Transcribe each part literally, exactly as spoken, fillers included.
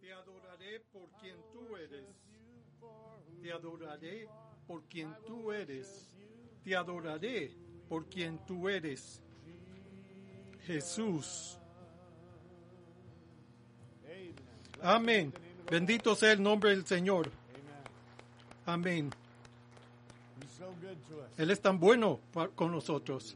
Te adoraré por quien tú eres. Te adoraré por quien tú eres. Te adoraré por quien tú eres. Jesús. Amén. Bendito sea el nombre del Señor. Amén. Él es tan bueno con nosotros.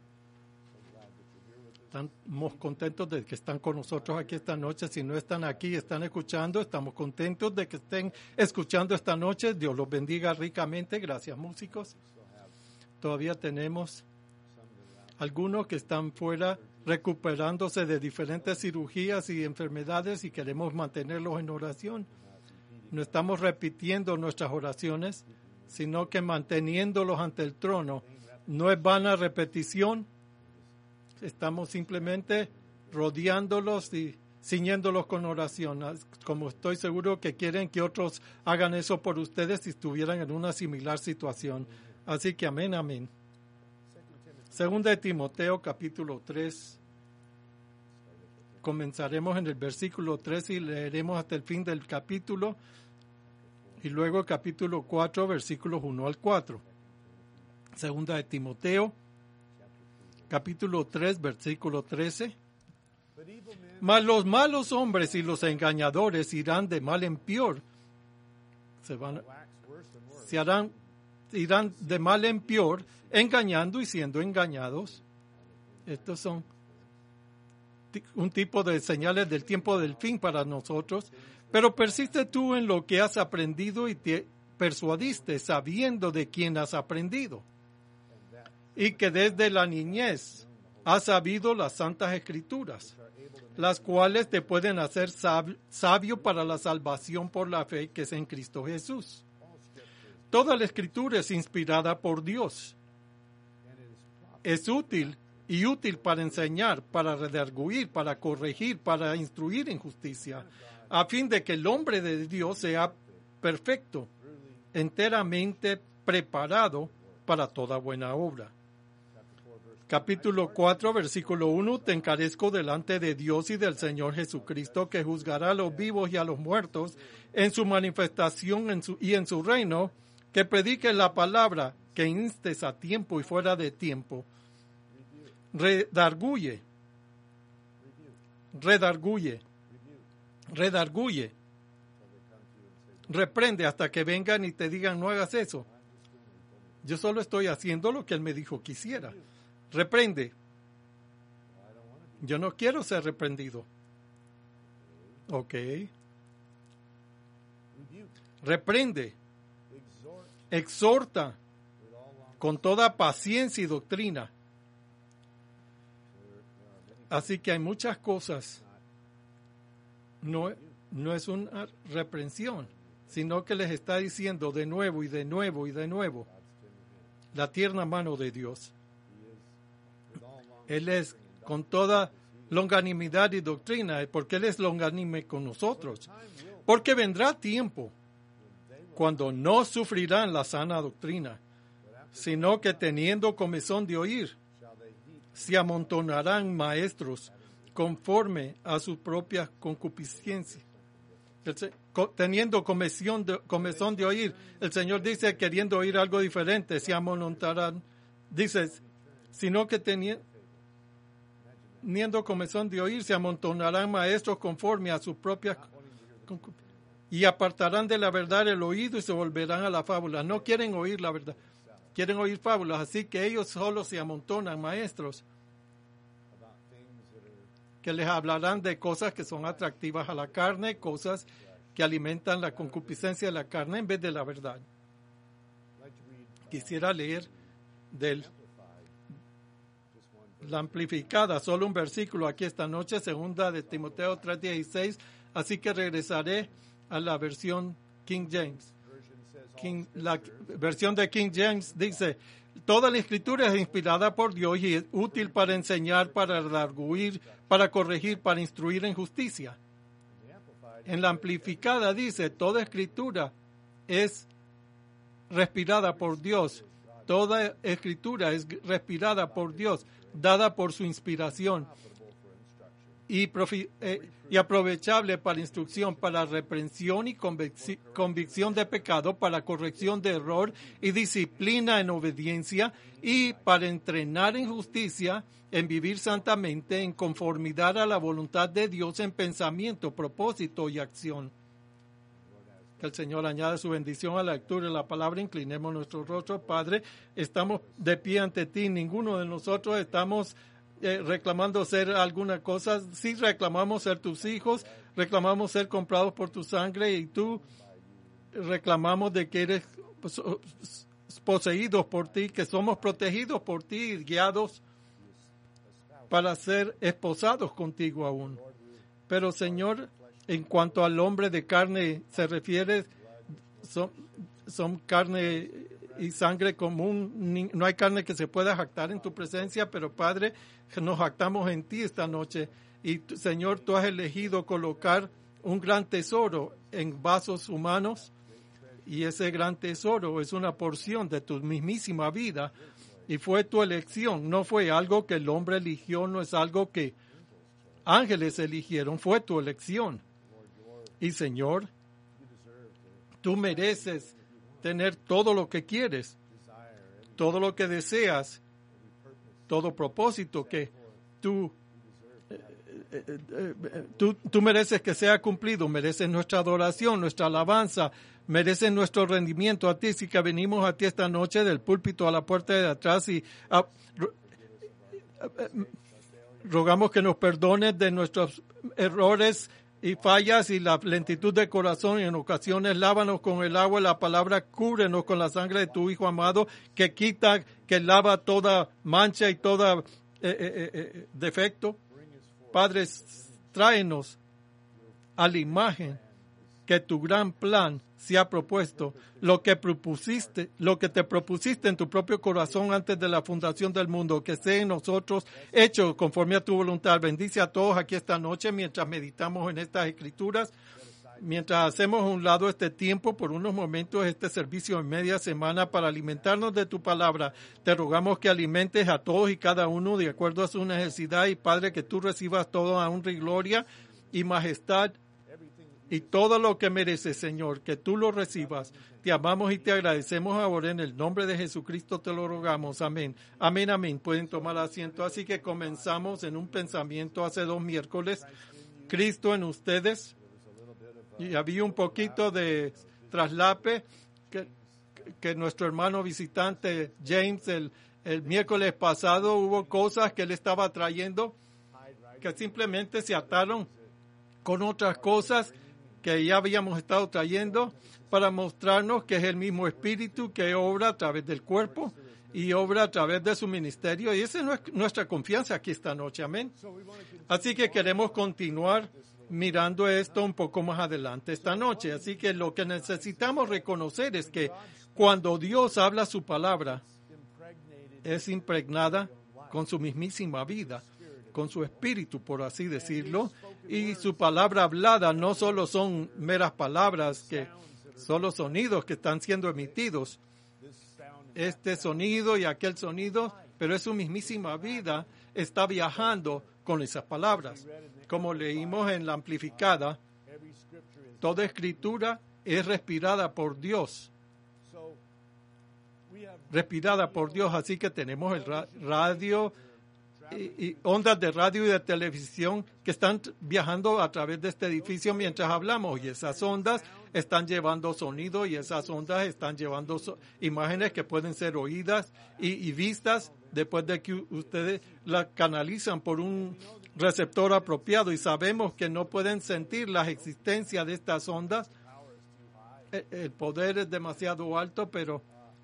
Estamos contentos de que están con nosotros aquí esta noche. Si no están aquí, están escuchando, estamos contentos de que estén escuchando esta noche. Dios los bendiga ricamente. Gracias, músicos. Todavía tenemos algunos que están fuera recuperándose de diferentes cirugías y enfermedades y queremos mantenerlos en oración. No estamos repitiendo nuestras oraciones, sino que manteniéndolos ante el trono. No es vana repetición. Estamos simplemente rodeándolos y ciñéndolos con oración. Como estoy seguro que quieren que otros hagan eso por ustedes si estuvieran en una similar situación. Así que amén, amén. Segunda de Timoteo, capítulo tres. Comenzaremos en el versículo tres y leeremos hasta el fin del capítulo. Y luego capítulo cuatro, versículos uno al cuatro. Segunda de Timoteo, capítulo tres, versículo trece. Mas los malos hombres y los engañadores irán de mal en peor. Se van, se harán, irán de mal en peor, engañando y siendo engañados. Estos son un tipo de señales del tiempo del fin para nosotros. Pero persiste tú en lo que has aprendido y te persuadiste, sabiendo de quién has aprendido. Y que desde la niñez has sabido las santas escrituras, las cuales te pueden hacer sab- sabio para la salvación por la fe que es en Cristo Jesús. Toda la escritura es inspirada por Dios. Es útil y útil para enseñar, para redarguir, para corregir, para instruir en justicia, a fin de que el hombre de Dios sea perfecto, enteramente preparado para toda buena obra. Capítulo cuatro, versículo uno. Te encarezco delante de Dios y del Señor Jesucristo, que juzgará a los vivos y a los muertos en su manifestación en su, y en su reino, que prediques la palabra, que instes a tiempo y fuera de tiempo. Redarguye. Redarguye. Redarguye. Reprende hasta que vengan y te digan no hagas eso. Yo solo estoy haciendo lo que él me dijo que hiciera. Reprende. Yo no quiero ser reprendido. Ok. Reprende. Exhorta con toda paciencia y doctrina. Así que hay muchas cosas. No, no es una reprensión, sino que les está diciendo de nuevo y de nuevo y de nuevo la tierna mano de Dios. Él es con toda longanimidad y doctrina, porque Él es longanime con nosotros. Porque vendrá tiempo cuando no sufrirán la sana doctrina, sino que teniendo comezón de oír, se amontonarán maestros conforme a su propia concupiscencia. Teniendo comezón de, comezón de oír, el Señor dice, queriendo oír algo diferente, se amontonarán. Dice, sino que teniendo teniendo comezón de oír, se amontonarán maestros conforme a sus propias concupiscencias, y apartarán de la verdad el oído y se volverán a la fábula. No quieren oír la verdad, quieren oír fábulas, así que ellos solo se amontonan maestros que les hablarán de cosas que son atractivas a la carne, cosas que alimentan la concupiscencia de la carne en vez de la verdad. Quisiera leer del la amplificada, solo un versículo aquí esta noche, segunda de Timoteo tres dieciséis, así que regresaré a la versión King James. King, la versión de King James dice, toda la escritura es inspirada por Dios y es útil para enseñar, para redarguir, para corregir, para instruir en justicia. En la amplificada dice, toda escritura es respirada por Dios. Toda escritura es respirada por Dios, dada por su inspiración. y, profi, eh, y aprovechable para instrucción, para reprensión y convic- convicción de pecado, para corrección de error y disciplina en obediencia, y para entrenar en justicia, en vivir santamente, en conformidad a la voluntad de Dios, en pensamiento, propósito y acción. Que el Señor añade su bendición a la lectura de la palabra. Inclinemos nuestros rostros. Padre, estamos de pie ante ti. Ninguno de nosotros estamos eh, reclamando ser alguna cosa. Sí reclamamos ser tus hijos, reclamamos ser comprados por tu sangre, y tú reclamamos de que eres poseídos por ti, que somos protegidos por ti y guiados para ser esposados contigo aún. Pero, Señor, en cuanto al hombre de carne se refiere, son, son carne y sangre común. No hay carne que se pueda jactar en tu presencia, pero, Padre, nos jactamos en ti esta noche. Y, Señor, tú has elegido colocar un gran tesoro en vasos humanos, y ese gran tesoro es una porción de tu mismísima vida, y fue tu elección. No fue algo que el hombre eligió, no es algo que ángeles eligieron, fue tu elección. Y, Señor, tú mereces tener todo lo que quieres, todo lo que deseas, todo propósito que tú, eh, eh, eh, tú, tú mereces que sea cumplido. Mereces nuestra adoración, nuestra alabanza, mereces nuestro rendimiento a ti. Así que venimos a ti esta noche del púlpito a la puerta de atrás y a, rogamos que nos perdones de nuestros errores y fallas y la lentitud de corazón, y en ocasiones lávanos con el agua de la palabra, cúbrenos con la sangre de tu Hijo amado, que quita, que lava toda mancha y todo eh, eh, eh, defecto. Padre, tráenos a la imagen que tu gran plan se ha propuesto, lo que propusiste, lo que te propusiste en tu propio corazón antes de la fundación del mundo, que sea en nosotros hecho conforme a tu voluntad. Bendice a todos aquí esta noche mientras meditamos en estas escrituras, mientras hacemos a un lado este tiempo por unos momentos, este servicio en media semana, para alimentarnos de tu palabra. Te rogamos que alimentes a todos y cada uno de acuerdo a su necesidad, y, Padre, que tú recibas todo a honra y gloria y majestad y todo lo que mereces, Señor, que tú lo recibas. Te amamos y te agradecemos ahora, en el nombre de Jesucristo te lo rogamos. Amén. Amén, amén. Pueden tomar asiento. Así que comenzamos en un pensamiento hace dos miércoles. Cristo en ustedes. Y había un poquito de traslape que, que nuestro hermano visitante James el, el miércoles pasado hubo cosas que él estaba trayendo que simplemente se ataron con otras cosas que ya habíamos estado trayendo, para mostrarnos que es el mismo Espíritu que obra a través del cuerpo y obra a través de su ministerio. Y esa es nuestra confianza aquí esta noche. Amén. Así que queremos continuar mirando esto un poco más adelante esta noche. Así que lo que necesitamos reconocer es que cuando Dios habla su palabra, es impregnada con su mismísima vida, con su espíritu, por así decirlo, y su palabra hablada no solo son meras palabras, que solo sonidos que están siendo emitidos, este sonido y aquel sonido, pero es su mismísima vida, está viajando con esas palabras. Como leímos en la amplificada, toda escritura es respirada por Dios, respirada por Dios, así que tenemos el ra- radio, Y, y ondas de radio y de televisión que están viajando a través de este edificio mientras hablamos, y esas ondas están llevando sonido, y esas ondas están llevando so- imágenes que pueden ser oídas y, y vistas después de que ustedes las canalizan por un receptor apropiado, y sabemos que no pueden sentir la existencia de estas ondas. El, el poder es demasiado alto, pero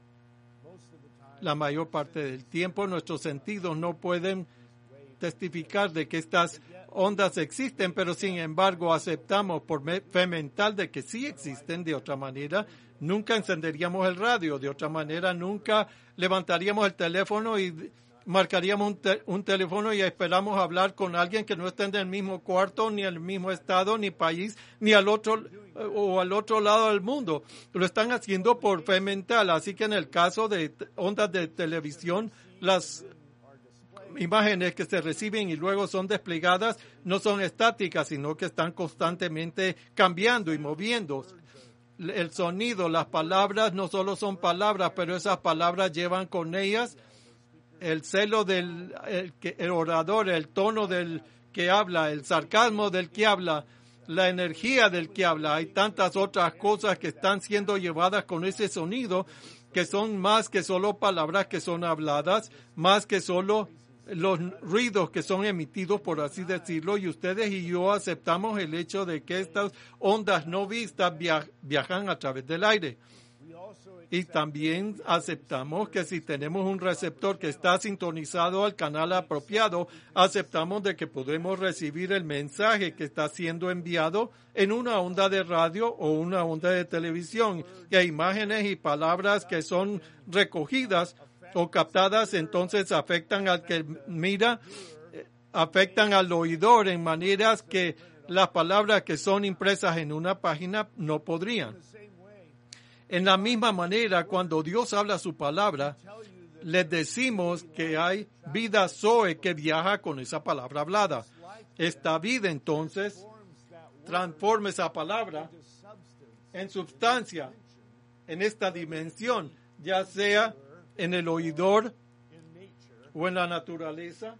la mayor parte del tiempo nuestros sentidos no pueden testificar de que estas ondas existen, pero sin embargo aceptamos por fe mental de que sí existen. De otra manera, nunca encenderíamos el radio, de otra manera nunca levantaríamos el teléfono y marcaríamos un, te- un teléfono y esperamos hablar con alguien que no esté en el mismo cuarto, ni en el mismo estado, ni país, ni al otro o al otro lado del mundo. Lo están haciendo por fe mental. Así que en el caso de ondas de televisión, las imágenes que se reciben y luego son desplegadas no son estáticas, sino que están constantemente cambiando y moviendo. El sonido, las palabras no solo son palabras, pero esas palabras llevan con ellas el celo del el, el orador, el tono del que habla, el sarcasmo del que habla, la energía del que habla. Hay tantas otras cosas que están siendo llevadas con ese sonido que son más que solo palabras que son habladas, más que solo los ruidos que son emitidos, por así decirlo, y ustedes y yo aceptamos el hecho de que estas ondas no vistas via- viajan a través del aire. Y también aceptamos que si tenemos un receptor que está sintonizado al canal apropiado, aceptamos de que podemos recibir el mensaje que está siendo enviado en una onda de radio o una onda de televisión, y hay imágenes y palabras que son recogidas o captadas, entonces afectan al que mira, afectan al oidor en maneras que las palabras que son impresas en una página no podrían. En la misma manera, cuando Dios habla su palabra, les decimos que hay vida Zoe que viaja con esa palabra hablada. Esta vida, entonces, transforma esa palabra en sustancia, en esta dimensión, ya sea en el oidor o en la naturaleza.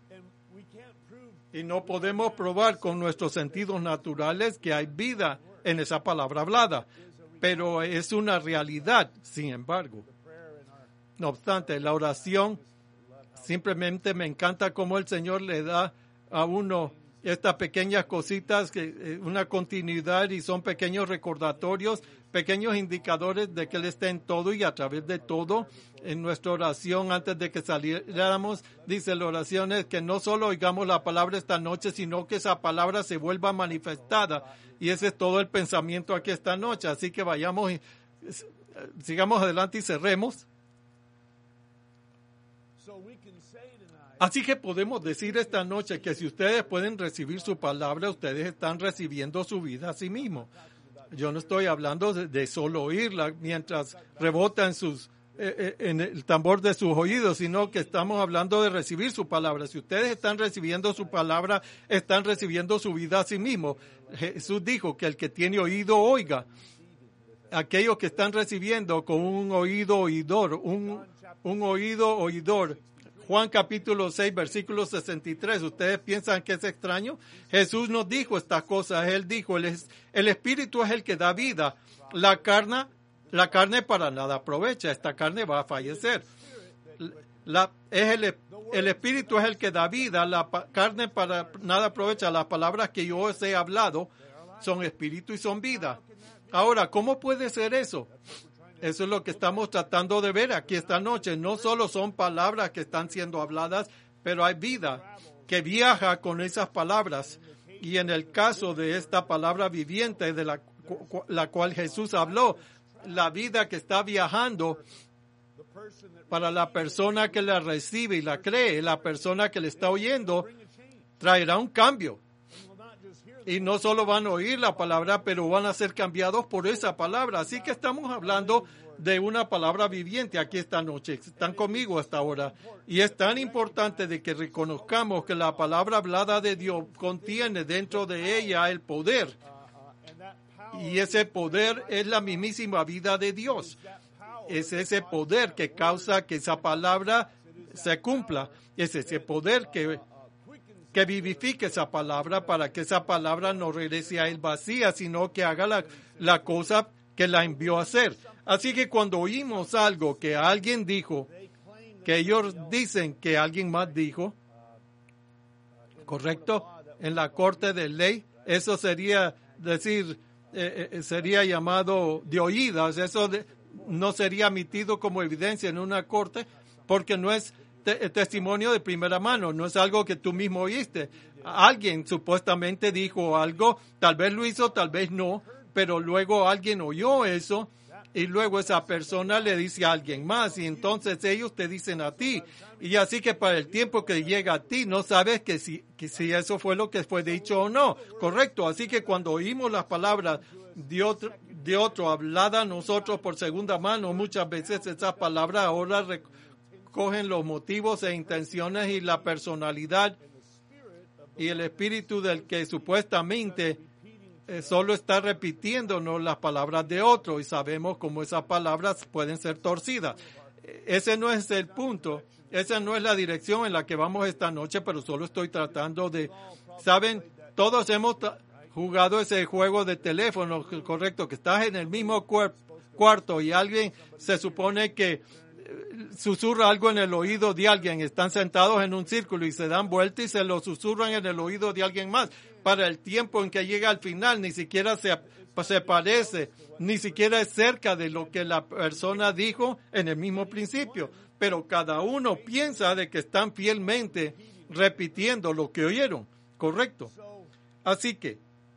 Y no podemos probar con nuestros sentidos naturales que hay vida en esa palabra hablada. Pero es una realidad, sin embargo. No obstante, la oración, simplemente me encanta cómo el Señor le da a uno estas pequeñas cositas, que una continuidad, y son pequeños recordatorios, pequeños indicadores de que Él está en todo y a través de todo. En nuestra oración, antes de que saliéramos, dice la oración es que no solo oigamos la palabra esta noche, sino que esa palabra se vuelva manifestada. Y ese es todo el pensamiento aquí esta noche. Así que vayamos, y, sigamos adelante y cerremos. Así que podemos decir esta noche que si ustedes pueden recibir su palabra, ustedes están recibiendo su vida a sí mismos. Yo no estoy hablando de, de solo oírla mientras rebota en, sus, eh, en el tambor de sus oídos, sino que estamos hablando de recibir su palabra. Si ustedes están recibiendo su palabra, están recibiendo su vida a sí mismos. Jesús dijo que el que tiene oído, oiga. Aquellos que están recibiendo con un oído oidor, un, un oído oidor. Juan capítulo seis, versículo sesenta y tres. ¿Ustedes piensan que es extraño? Jesús nos dijo estas cosas. Él dijo, el, es, el espíritu es el que da vida. La carne, la carne para nada aprovecha. Esta carne va a fallecer. La, es el, el espíritu es el que da vida. La pa, carne para nada aprovecha. Las palabras que yo os he hablado son espíritu y son vida. Ahora, ¿cómo puede ser eso? Eso es lo que estamos tratando de ver aquí esta noche. No solo son palabras que están siendo habladas, pero hay vida que viaja con esas palabras. Y en el caso de esta palabra viviente de la, la cual Jesús habló, la vida que está viajando para la persona que la recibe y la cree, la persona que le está oyendo, traerá un cambio. Y no solo van a oír la palabra, pero van a ser cambiados por esa palabra. Así que estamos hablando de una palabra viviente aquí esta noche. Están conmigo hasta ahora. Y es tan importante de que reconozcamos que la palabra hablada de Dios contiene dentro de ella el poder. Y ese poder es la mismísima vida de Dios. Es ese poder que causa que esa palabra se cumpla. Es ese poder que... que vivifique esa palabra para que esa palabra no regrese a él vacía, sino que haga la, la cosa que la envió a hacer. Así que cuando oímos algo que alguien dijo, que ellos dicen que alguien más dijo, ¿correcto? En la corte de ley, eso sería decir, eh, eh, sería llamado de oídas, eso de, no sería emitido como evidencia en una corte, porque no es Te, testimonio de primera mano, no es algo que tú mismo oíste. Alguien supuestamente dijo algo, tal vez lo hizo, tal vez no, pero luego alguien oyó eso y luego esa persona le dice a alguien más y entonces ellos te dicen a ti. Y así que para el tiempo que llega a ti no sabes que si, que si eso fue lo que fue dicho o no. Correcto, así que cuando oímos las palabras de otro, de otro hablada a nosotros por segunda mano, muchas veces esas palabras ahora cogen los motivos e intenciones y la personalidad y el espíritu del que supuestamente eh, solo está repitiéndonos las palabras de otro, y sabemos cómo esas palabras pueden ser torcidas. Ese no es el punto, esa no es la dirección en la que vamos esta noche, pero solo estoy tratando de, ¿saben? Todos hemos jugado ese juego de teléfono, correcto, que estás en el mismo cuer- cuarto y alguien se supone que susurra algo en el oído de alguien, están sentados en un círculo y se dan vuelta y se lo susurran en el oído de alguien más. Para el tiempo en que llega al final, ni siquiera se, se parece, ni siquiera es cerca de lo que la persona dijo en el mismo principio. Pero cada uno piensa de que están fielmente repitiendo lo que oyeron, correcto. Así que,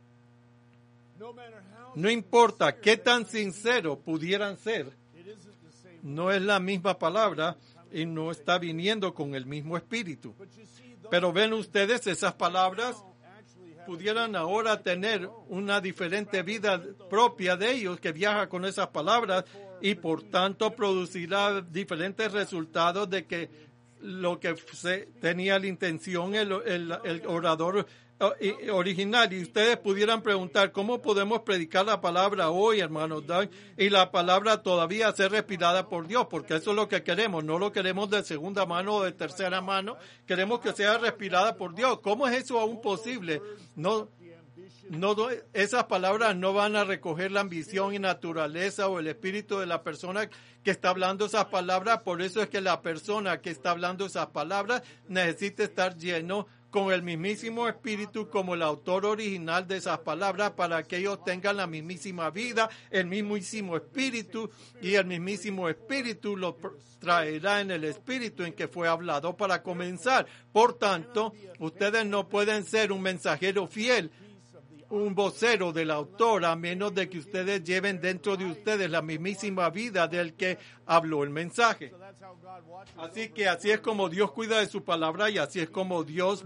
no importa qué tan sincero pudieran ser, no es la misma palabra y no está viniendo con el mismo espíritu. Pero ven ustedes, esas palabras pudieran ahora tener una diferente vida propia de ellos que viaja con esas palabras y por tanto producirá diferentes resultados de que lo que se tenía la intención el, el, el orador original. Y ustedes pudieran preguntar, ¿cómo podemos predicar la palabra hoy, hermanos Doug, y la palabra todavía ser respirada por Dios? Porque eso es lo que queremos, no lo queremos de segunda mano o de tercera mano, queremos que sea respirada por Dios. ¿Cómo es eso aún posible? No, no, esas palabras no van a recoger la ambición y naturaleza o el espíritu de la persona que está hablando esas palabras. Por eso es que la persona que está hablando esas palabras necesita estar lleno con el mismísimo espíritu como el autor original de esas palabras, para que ellos tengan la mismísima vida, el mismísimo espíritu, y el mismísimo espíritu lo traerá en el espíritu en que fue hablado para comenzar. Por tanto, ustedes no pueden ser un mensajero fiel, un vocero del autor, a menos de que ustedes lleven dentro de ustedes la mismísima vida del que habló el mensaje. Así que así es como Dios cuida de su palabra, y así es como Dios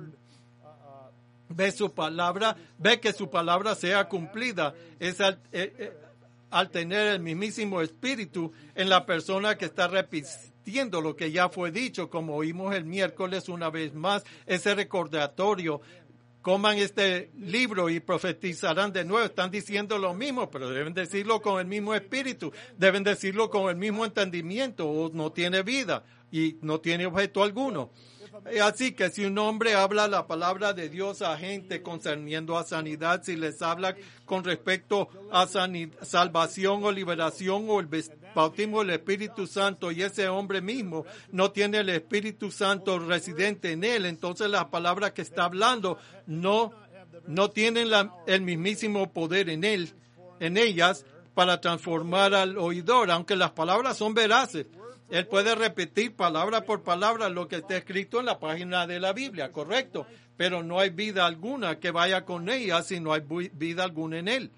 ve su palabra, ve que su palabra sea cumplida. Es al, eh, eh, al tener el mismísimo espíritu en la persona que está repitiendo lo que ya fue dicho, como oímos el miércoles una vez más, ese recordatorio. Coman este libro y profetizarán de nuevo. Están diciendo lo mismo, pero deben decirlo con el mismo espíritu, deben decirlo con el mismo entendimiento, o no tiene vida y no tiene objeto alguno. Así que si un hombre habla la palabra de Dios a gente concerniendo a sanidad, si les habla con respecto a sanidad, salvación o liberación o el bautismo del Espíritu Santo, y ese hombre mismo no tiene el Espíritu Santo residente en él, entonces las palabras que está hablando no, no tienen la, el mismísimo poder en él, en ellas, para transformar al oidor, aunque las palabras son veraces. Él puede repetir palabra por palabra lo que está escrito en la página de la Biblia, correcto, pero no hay vida alguna que vaya con ella si no hay vida alguna en él.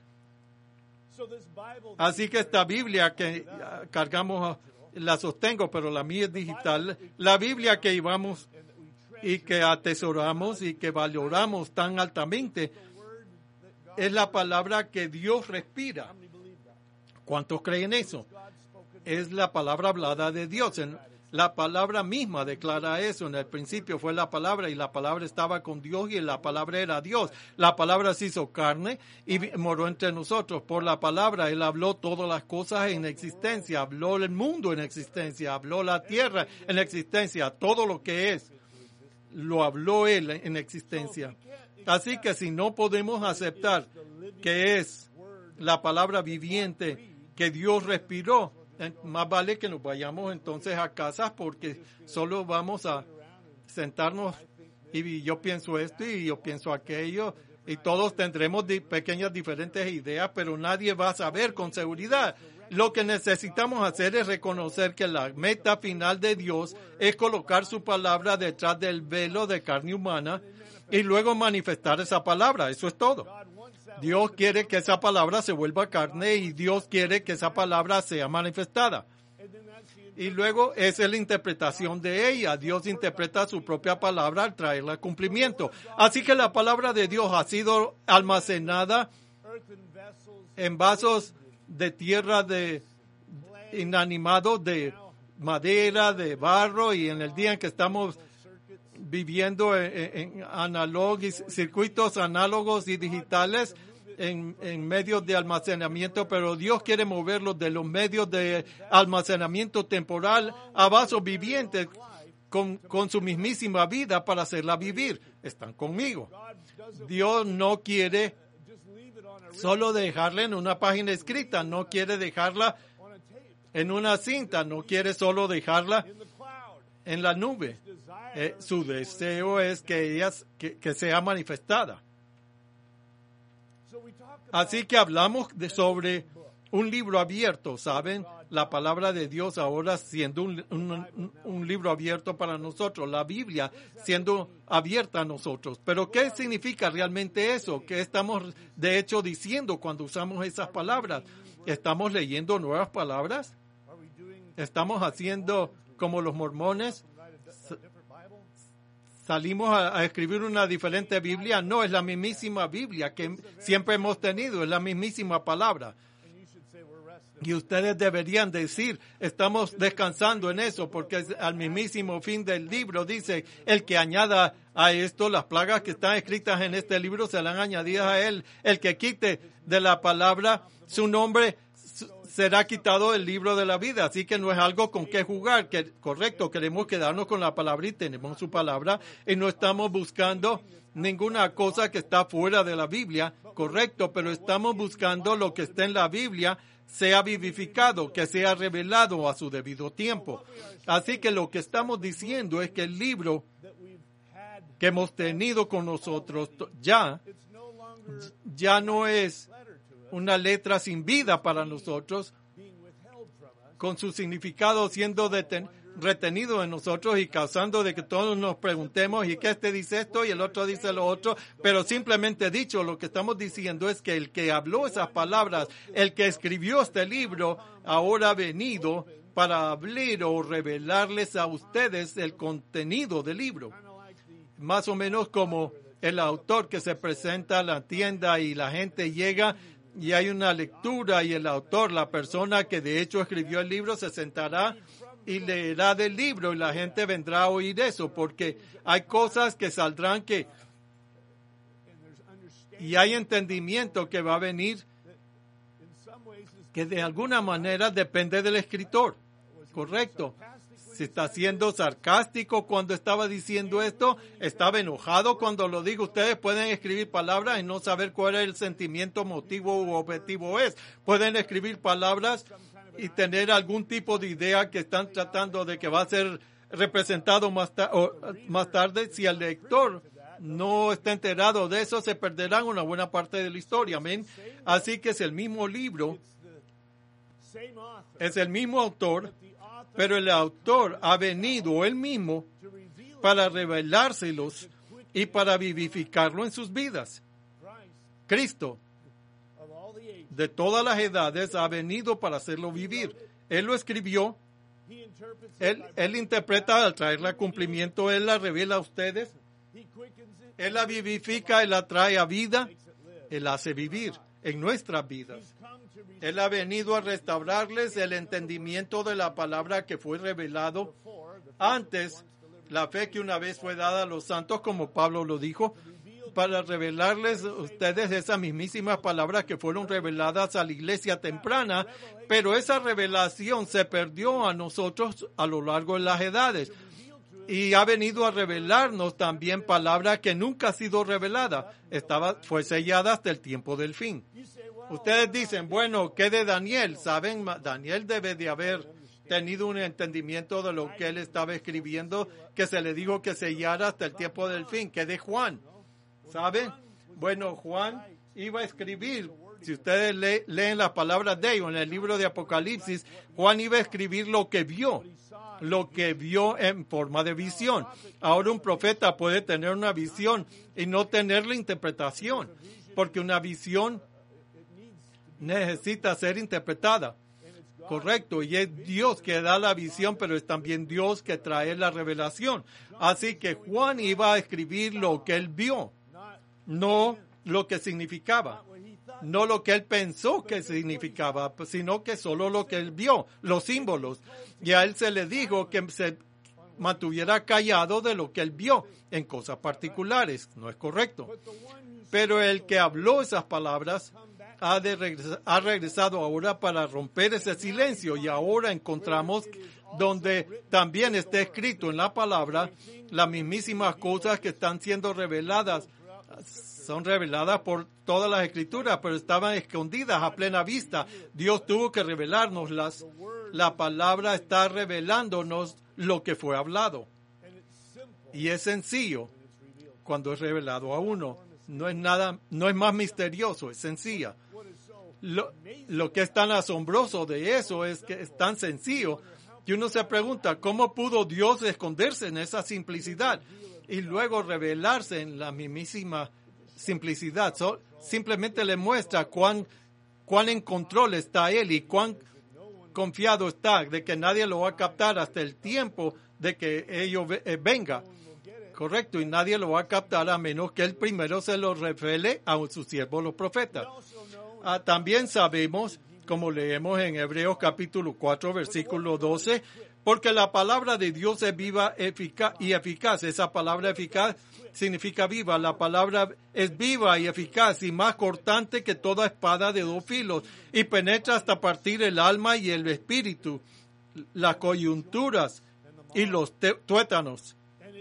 Así que esta Biblia que cargamos, la sostengo, pero la mía es digital, la Biblia que llevamos y que atesoramos y que valoramos tan altamente, es la palabra que Dios respira. ¿Cuántos creen eso? Es la palabra hablada de Dios. La palabra misma declara eso. En el principio fue la palabra, y la palabra estaba con Dios, y la palabra era Dios. La palabra se hizo carne y moró entre nosotros. Por la palabra Él habló todas las cosas en existencia, habló el mundo en existencia, habló la tierra en existencia, todo lo que es, lo habló Él en existencia. Así que si no podemos aceptar que es la palabra viviente que Dios respiró, más vale que nos vayamos entonces a casa, porque solo vamos a sentarnos y yo pienso esto y yo pienso aquello, y todos tendremos di- pequeñas diferentes ideas, pero nadie va a saber con seguridad. Lo que necesitamos hacer es reconocer que la meta final de Dios es colocar su palabra detrás del velo de carne humana y luego manifestar esa palabra. Eso es todo. Dios quiere que esa palabra se vuelva carne, y Dios quiere que esa palabra sea manifestada. Y luego esa es la interpretación de ella. Dios interpreta su propia palabra al traerla a cumplimiento. Así que la palabra de Dios ha sido almacenada en vasos de tierra de inanimados, de, madera, de barro, y en el día en que estamos viviendo en, en analógicos, circuitos análogos y digitales, en, en medios de almacenamiento, pero Dios quiere moverlos de los medios de almacenamiento temporal a vasos vivientes con, con su mismísima vida para hacerla vivir. Están conmigo. Dios no quiere solo dejarla en una página escrita, no quiere dejarla en una cinta, no quiere solo dejarla en la nube. Eh, su deseo es que ella que, que sea manifestada. Así que hablamos de, sobre un libro abierto, ¿saben? La palabra de Dios ahora siendo un, un, un libro abierto para nosotros, la Biblia siendo abierta a nosotros. Pero ¿qué significa realmente eso? ¿Qué estamos de hecho diciendo cuando usamos esas palabras? ¿Estamos leyendo nuevas palabras? ¿Estamos haciendo como los mormones? ¿Salimos a, a escribir una diferente Biblia? No, es la mismísima Biblia que siempre hemos tenido, es la mismísima palabra. Y ustedes deberían decir, estamos descansando en eso, porque al mismísimo fin del libro dice, el que añada a esto las plagas que están escritas en este libro serán añadidas a él. El que quite de la palabra su nombre será quitado del libro de la vida. Así que no es algo con qué jugar, que correcto, queremos quedarnos con la palabra y tenemos su palabra y no estamos buscando ninguna cosa que está fuera de la Biblia, correcto, pero estamos buscando lo que está en la Biblia sea vivificado, que sea revelado a su debido tiempo. Así que lo que estamos diciendo es que el libro que hemos tenido con nosotros ya, ya no es una letra sin vida para nosotros, con su significado siendo deten- retenido en nosotros y causando de que todos nos preguntemos y que este dice esto y el otro dice lo otro, pero simplemente dicho, lo que estamos diciendo es que el que habló esas palabras, el que escribió este libro, ahora ha venido para hablar o revelarles a ustedes el contenido del libro. Más o menos como el autor que se presenta a la tienda y la gente llega y hay una lectura y el autor, la persona que de hecho escribió el libro, se sentará y leerá del libro y la gente vendrá a oír eso, porque hay cosas que saldrán que y hay entendimiento que va a venir que de alguna manera depende del escritor, correcto. Si está siendo sarcástico cuando estaba diciendo esto, estaba enojado cuando lo digo. Ustedes pueden escribir palabras y no saber cuál es el sentimiento, motivo u objetivo es. Pueden escribir palabras y tener algún tipo de idea que están tratando de que va a ser representado más, ta- o, más tarde. Si el lector no está enterado de eso, se perderán una buena parte de la historia. Amén. Así que es el mismo libro, es el mismo autor, pero el autor ha venido él mismo para revelárselos y para vivificarlo en sus vidas. Cristo, de todas las edades, ha venido para hacerlo vivir. Él lo escribió, él, él interpreta al traerla a cumplimiento, él la revela a ustedes, él la vivifica, él la trae a vida, él la hace vivir en nuestras vidas. Él ha venido a restaurarles el entendimiento de la palabra que fue revelado antes, la fe que una vez fue dada a los santos, como Pablo lo dijo, para revelarles a ustedes esas mismísimas palabras que fueron reveladas a la iglesia temprana, pero esa revelación se perdió a nosotros a lo largo de las edades. Y ha venido a revelarnos también palabra que nunca ha sido revelada. Estaba, fue sellada hasta el tiempo del fin. Ustedes dicen, bueno, ¿qué de Daniel? ¿Saben? Daniel debe de haber tenido un entendimiento de lo que él estaba escribiendo, que se le dijo que sellara hasta el tiempo del fin. ¿Qué de Juan? ¿Saben? Bueno, Juan iba a escribir, si ustedes le, leen las palabras de ellos en el libro de Apocalipsis, Juan iba a escribir lo que vio, lo que vio en forma de visión. Ahora un profeta puede tener una visión y no tener la interpretación, porque una visión necesita ser interpretada. Correcto, y es Dios que da la visión, pero es también Dios que trae la revelación. Así que Juan iba a escribir lo que él vio, no lo que significaba, no lo que él pensó que significaba, sino que solo lo que él vio, los símbolos. Y a él se le dijo que se mantuviera callado de lo que él vio en cosas particulares. No es correcto. Pero el que habló esas palabras ha, de regresar, ha regresado ahora para romper ese silencio, y ahora encontramos donde también está escrito en la palabra las mismísimas cosas que están siendo reveladas. Son reveladas por todas las escrituras, pero estaban escondidas a plena vista. Dios tuvo que revelárnoslas. La palabra está revelándonos lo que fue hablado. Y es sencillo cuando es revelado a uno. No es nada, no es más misterioso, es sencilla. Lo, lo que es tan asombroso de eso es que es tan sencillo que uno se pregunta, ¿cómo pudo Dios esconderse en esa simplicidad y luego revelarse en la mismísima simplicidad? So, simplemente le muestra cuán, cuán en control está Él y cuán confiado está de que nadie lo va a captar hasta el tiempo de que ello venga. Correcto, y nadie lo va a captar a menos que Él primero se lo revele a sus siervos los profetas. Ah, también sabemos, como leemos en Hebreos capítulo cuatro, versículo doce, porque la palabra de Dios es viva eficaz y eficaz. Esa palabra eficaz significa viva. La palabra es viva y eficaz y más cortante que toda espada de dos filos y penetra hasta partir el alma y el espíritu, las coyunturas y los tuétanos,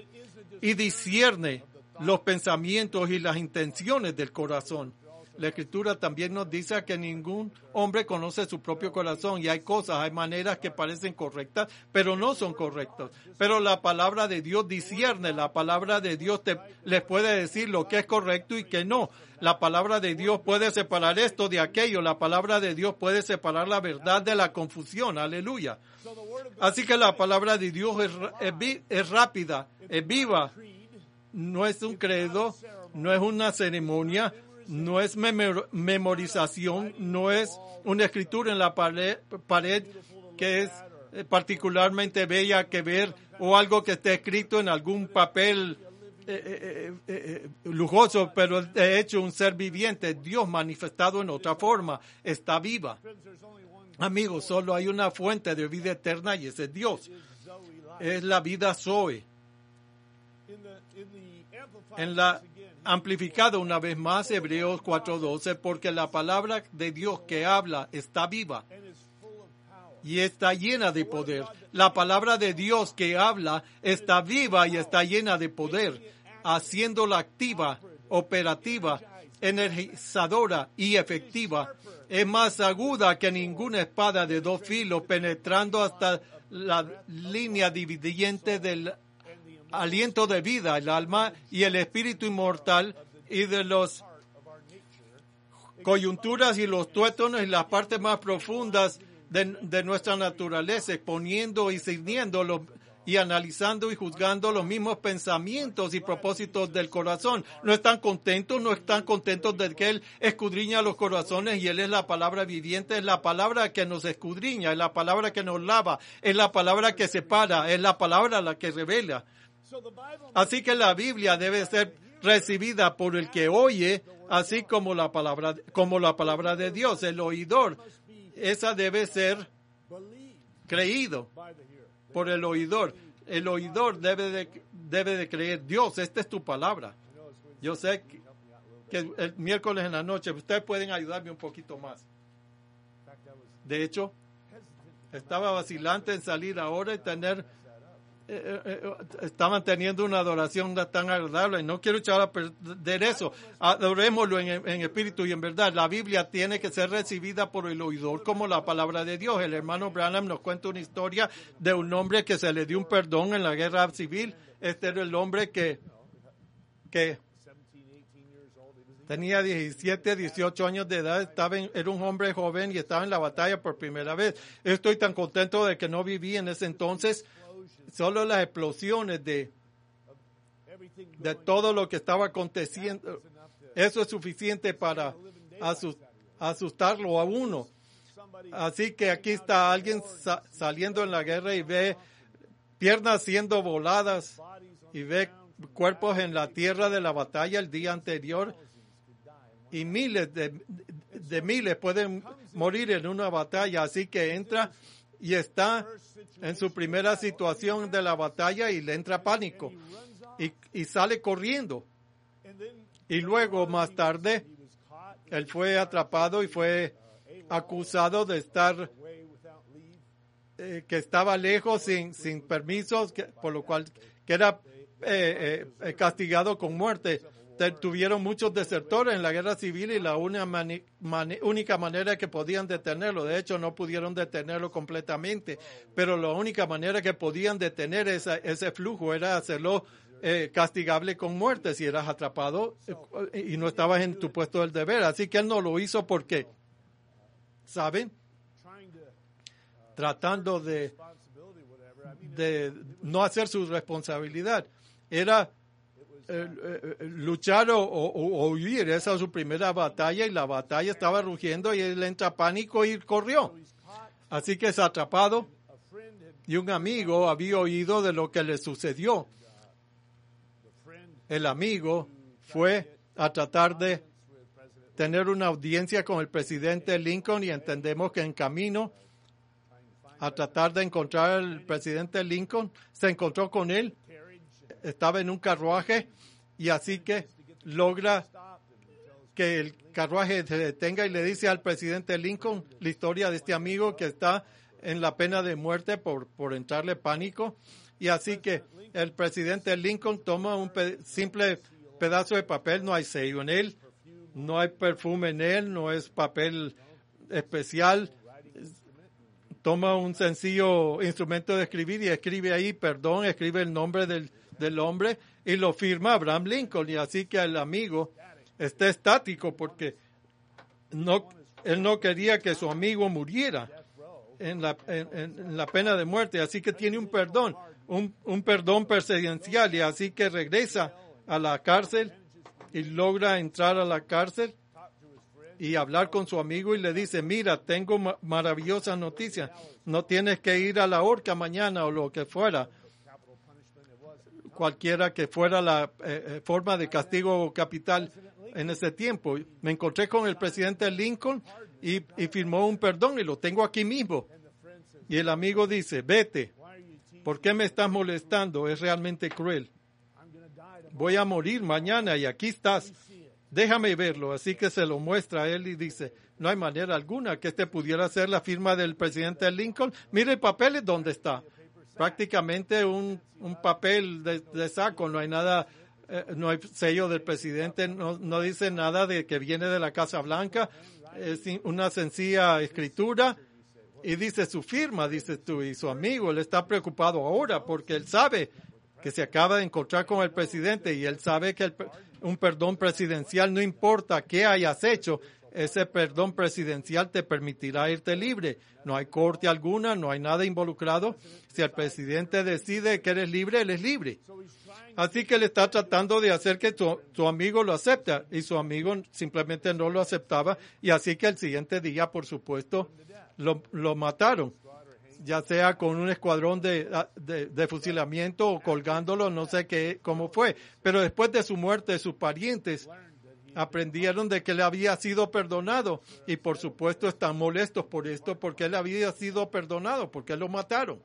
y discierne los pensamientos y las intenciones del corazón. La Escritura también nos dice que ningún hombre conoce su propio corazón, y hay cosas, hay maneras que parecen correctas, pero no son correctas. Pero la palabra de Dios discierne, la palabra de Dios te, les puede decir lo que es correcto y que no. La palabra de Dios puede separar esto de aquello, la palabra de Dios puede separar la verdad de la confusión, aleluya. Así que la palabra de Dios es, es, es rápida, es viva, no es un credo, no es una ceremonia, no es memor, memorización, no es una escritura en la pared, pared que es particularmente bella que ver, o algo que esté escrito en algún papel eh, eh, eh, eh, lujoso, pero de hecho un ser viviente, Dios manifestado en otra forma, está viva. Amigos, solo hay una fuente de vida eterna y ese es Dios. Es la vida Zoe. En la amplificada una vez más, Hebreos cuatro doce, porque la palabra de Dios que habla está viva y está llena de poder. La palabra de Dios que habla está viva y está llena de poder, haciéndola activa, operativa, energizadora y efectiva. Es más aguda que ninguna espada de dos filos, penetrando hasta la línea dividiente del aliento de vida, el alma y el espíritu inmortal, y de las coyunturas y los tuétanos y las partes más profundas de, de nuestra naturaleza, exponiendo y ciñendo los y analizando y juzgando los mismos pensamientos y propósitos del corazón. No están contentos, no están contentos de que Él escudriña los corazones, y Él es la palabra viviente, es la palabra que nos escudriña, es la palabra que nos lava, es la palabra que separa, es la palabra la que revela. Así que la Biblia debe ser recibida por el que oye, así como la palabra, como la palabra de Dios, el oidor. Esa debe ser creído por el oidor. El oidor debe de, debe de creer, Dios, esta es tu palabra. Yo sé que, que el miércoles en la noche ustedes pueden ayudarme un poquito más. De hecho, estaba vacilante en salir ahora y tener, eh, eh, estaban teniendo una adoración tan agradable, y no quiero echar a perder eso. Adorémoslo en, en espíritu y en verdad. La Biblia tiene que ser recibida por el oidor como la palabra de Dios. El hermano Branham nos cuenta una historia de un hombre que se le dio un perdón en la guerra civil. Este era el hombre que, que tenía diecisiete, dieciocho años de edad, estaba en, era un hombre joven y estaba en la batalla por primera vez. Estoy tan contento de que no viví en ese entonces. Solo las explosiones de, de todo lo que estaba aconteciendo, eso es suficiente para asustarlo a uno. Así que aquí está alguien sa- saliendo en la guerra y ve piernas siendo voladas y ve cuerpos en la tierra de la batalla el día anterior, y miles de, de miles pueden morir en una batalla. Así que entra y está en su primera situación de la batalla y le entra pánico y, y sale corriendo. Y luego, más tarde, él fue atrapado y fue acusado de estar, eh, que estaba lejos sin, sin permisos, que, por lo cual que era eh, eh, castigado con muerte. Tuvieron muchos desertores en la guerra civil y la una mani, mani, única manera que podían detenerlo, de hecho no pudieron detenerlo completamente, pero la única manera que podían detener esa, ese flujo era hacerlo eh, castigable con muerte si eras atrapado eh, y no estabas en tu puesto del deber. Así que él no lo hizo porque, ¿saben? Tratando de, de no hacer su responsabilidad. Era Eh, eh, luchar o, o, o huir. Esa es su primera batalla y la batalla estaba rugiendo y él entra a pánico y corrió. Así que es atrapado y un amigo había oído de lo que le sucedió. El amigo fue a tratar de tener una audiencia con el presidente Lincoln y entendemos que en camino a tratar de encontrar al presidente Lincoln, se encontró con él. Estaba en un carruaje y así que logra que el carruaje se detenga y le dice al presidente Lincoln la historia de este amigo que está en la pena de muerte por, por entrarle pánico. Y así que el presidente Lincoln toma un pe- simple pedazo de papel, no hay sello en él, no hay perfume en él, no es papel especial. Toma un sencillo instrumento de escribir y escribe ahí, perdón, escribe el nombre del del hombre y lo firma Abraham Lincoln. Y así que el amigo está estático porque no, él no quería que su amigo muriera en la, en, en la pena de muerte. Así que tiene un perdón, un, un perdón presidencial y así que regresa a la cárcel y logra entrar a la cárcel y hablar con su amigo y le dice, mira, tengo ma- maravillosas noticias, no tienes que ir a la horca mañana o lo que fuera. Cualquiera que fuera la eh, forma de castigo capital en ese tiempo. Me encontré con el presidente Lincoln y, y firmó un perdón y lo tengo aquí mismo. Y el amigo dice, vete, ¿por qué me estás molestando? Es realmente cruel. Voy a morir mañana y aquí estás. Déjame verlo. Así que se lo muestra a él y dice, no hay manera alguna que este pudiera ser la firma del presidente Lincoln. Mire el papel, ¿dónde está? Prácticamente un, un papel de, de saco, no hay nada, eh, no hay sello del presidente, no, no dice nada de que viene de la Casa Blanca, es una sencilla escritura y dice su firma, dices tú, y su amigo, él está preocupado ahora porque él sabe que se acaba de encontrar con el presidente y él sabe que el, un perdón presidencial, no importa qué hayas hecho, ese perdón presidencial te permitirá irte libre. No hay corte alguna, no hay nada involucrado. Si el presidente decide que eres libre, él es libre. Así que él está tratando de hacer que tu, tu amigo lo acepte y su amigo simplemente no lo aceptaba y así que el siguiente día, por supuesto, lo, lo mataron. Ya sea con un escuadrón de, de, de fusilamiento o colgándolo, no sé qué, cómo fue. Pero después de su muerte, sus parientes aprendieron de que él había sido perdonado y por supuesto están molestos por esto porque él había sido perdonado, porque lo mataron.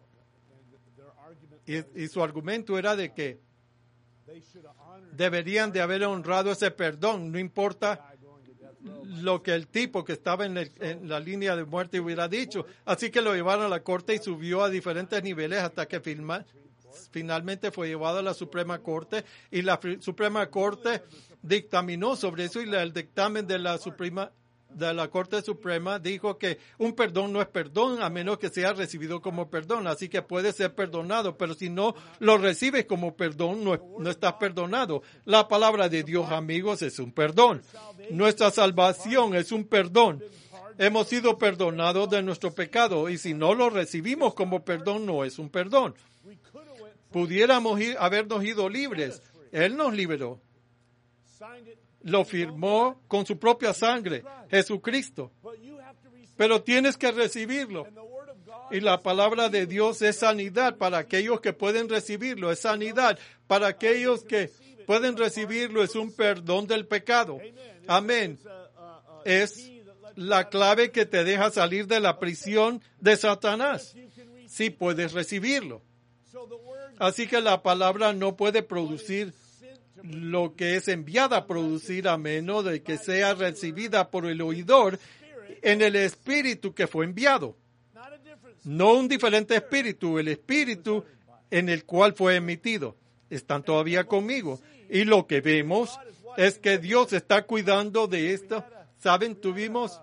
Y, y su argumento era de que deberían de haber honrado ese perdón, no importa lo que el tipo que estaba en, el, en la línea de muerte hubiera dicho. Así que lo llevaron a la corte y subió a diferentes niveles hasta que firma, finalmente fue llevado a la Suprema Corte y la Suprema Corte dictaminó sobre eso y la, el dictamen de la Suprema de la Corte Suprema dijo que un perdón no es perdón a menos que sea recibido como perdón, así que puede ser perdonado, pero si no lo recibes como perdón, no, no estás perdonado. La palabra de Dios, amigos, es un perdón. Nuestra salvación es un perdón. Hemos sido perdonados de nuestro pecado y si no lo recibimos como perdón, no es un perdón. Pudiéramos ir, habernos ido libres. Él nos liberó. Lo firmó con su propia sangre, Jesucristo. Pero tienes que recibirlo. Y la palabra de Dios es sanidad para aquellos que pueden recibirlo. Es sanidad para aquellos que pueden recibirlo. Es un perdón del pecado. Amén. es la clave que te deja salir de la prisión de Satanás. Sí puedes recibirlo. Así que la palabra no puede producir lo que es enviada a producir a menos de que sea recibida por el oidor en el espíritu que fue enviado. No un diferente espíritu, el espíritu en el cual fue emitido. Están todavía conmigo. Y lo que vemos es que Dios está cuidando de esto. ¿Saben? Tuvimos...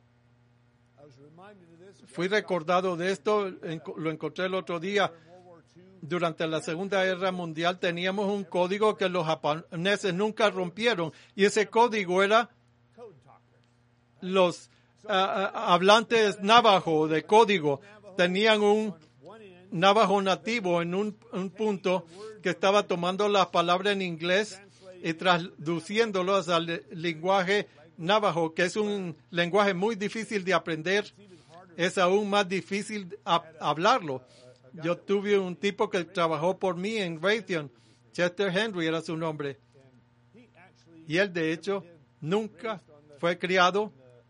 Fui recordado de esto, lo encontré el otro día. Durante la Segunda Guerra Mundial teníamos un código que los japoneses nunca rompieron. Y ese código era los uh, hablantes navajo de código. Tenían un navajo nativo en un, un punto que estaba tomando las palabras en inglés y traduciéndolas al lenguaje navajo, que es un lenguaje muy difícil de aprender. Es aún más difícil a, hablarlo. Yo tuve un tipo que trabajó por mí en Raytheon, Chester Henry era su nombre. Y él, de hecho, nunca fue criado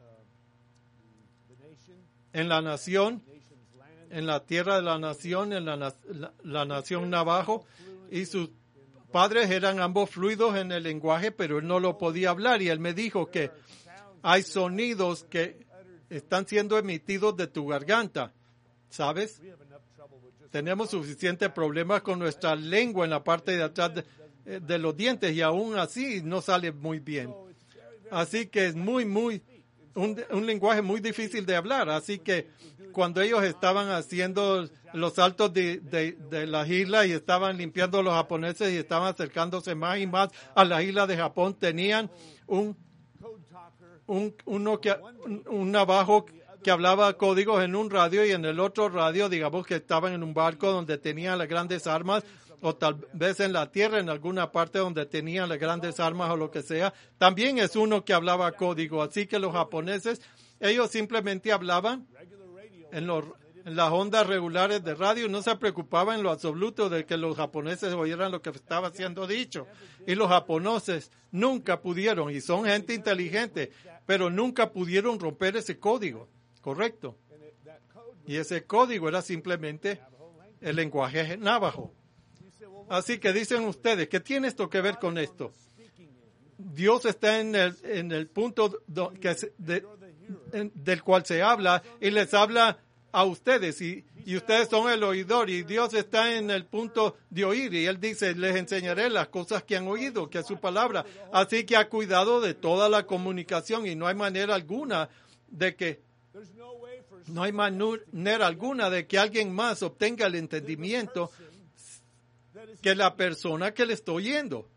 en la nación, en la tierra de la nación, en la, la, la nación navajo, y sus padres eran ambos fluidos en el lenguaje, pero él no lo podía hablar. Y él me dijo que hay sonidos que están siendo emitidos de tu garganta, ¿sabes? Tenemos suficientes problemas con nuestra lengua en la parte de atrás de, de los dientes y aún así no sale muy bien. Así que es muy, muy, un, un lenguaje muy difícil de hablar. Así que cuando ellos estaban haciendo los saltos de, de, de las islas y estaban limpiando a los japoneses y estaban acercándose más y más a las islas de Japón, tenían un Un, uno que, un, un navajo que hablaba códigos en un radio y en el otro radio, digamos que estaban en un barco donde tenían las grandes armas o tal vez en la tierra, en alguna parte donde tenían las grandes armas o lo que sea. También es uno que hablaba código. Así que los japoneses, ellos simplemente hablaban en, los, en las ondas regulares de radio, no se preocupaban en lo absoluto de que los japoneses oyeran lo que estaba siendo dicho. Y los japoneses nunca pudieron, y son gente inteligente, pero nunca pudieron romper ese código, ¿correcto? Y ese código era simplemente el lenguaje navajo. Así que dicen ustedes, ¿qué tiene esto que ver con esto? Dios está en el, en el punto do, que se, de, en, del cual se habla y les habla a ustedes y, y ustedes son el oidor y Dios está en el punto de oír y Él dice, les enseñaré las cosas que han oído, que es su palabra. Así que ha cuidado de toda la comunicación y no hay manera alguna de que no hay manera alguna de que alguien más obtenga el entendimiento que la persona que le está oyendo.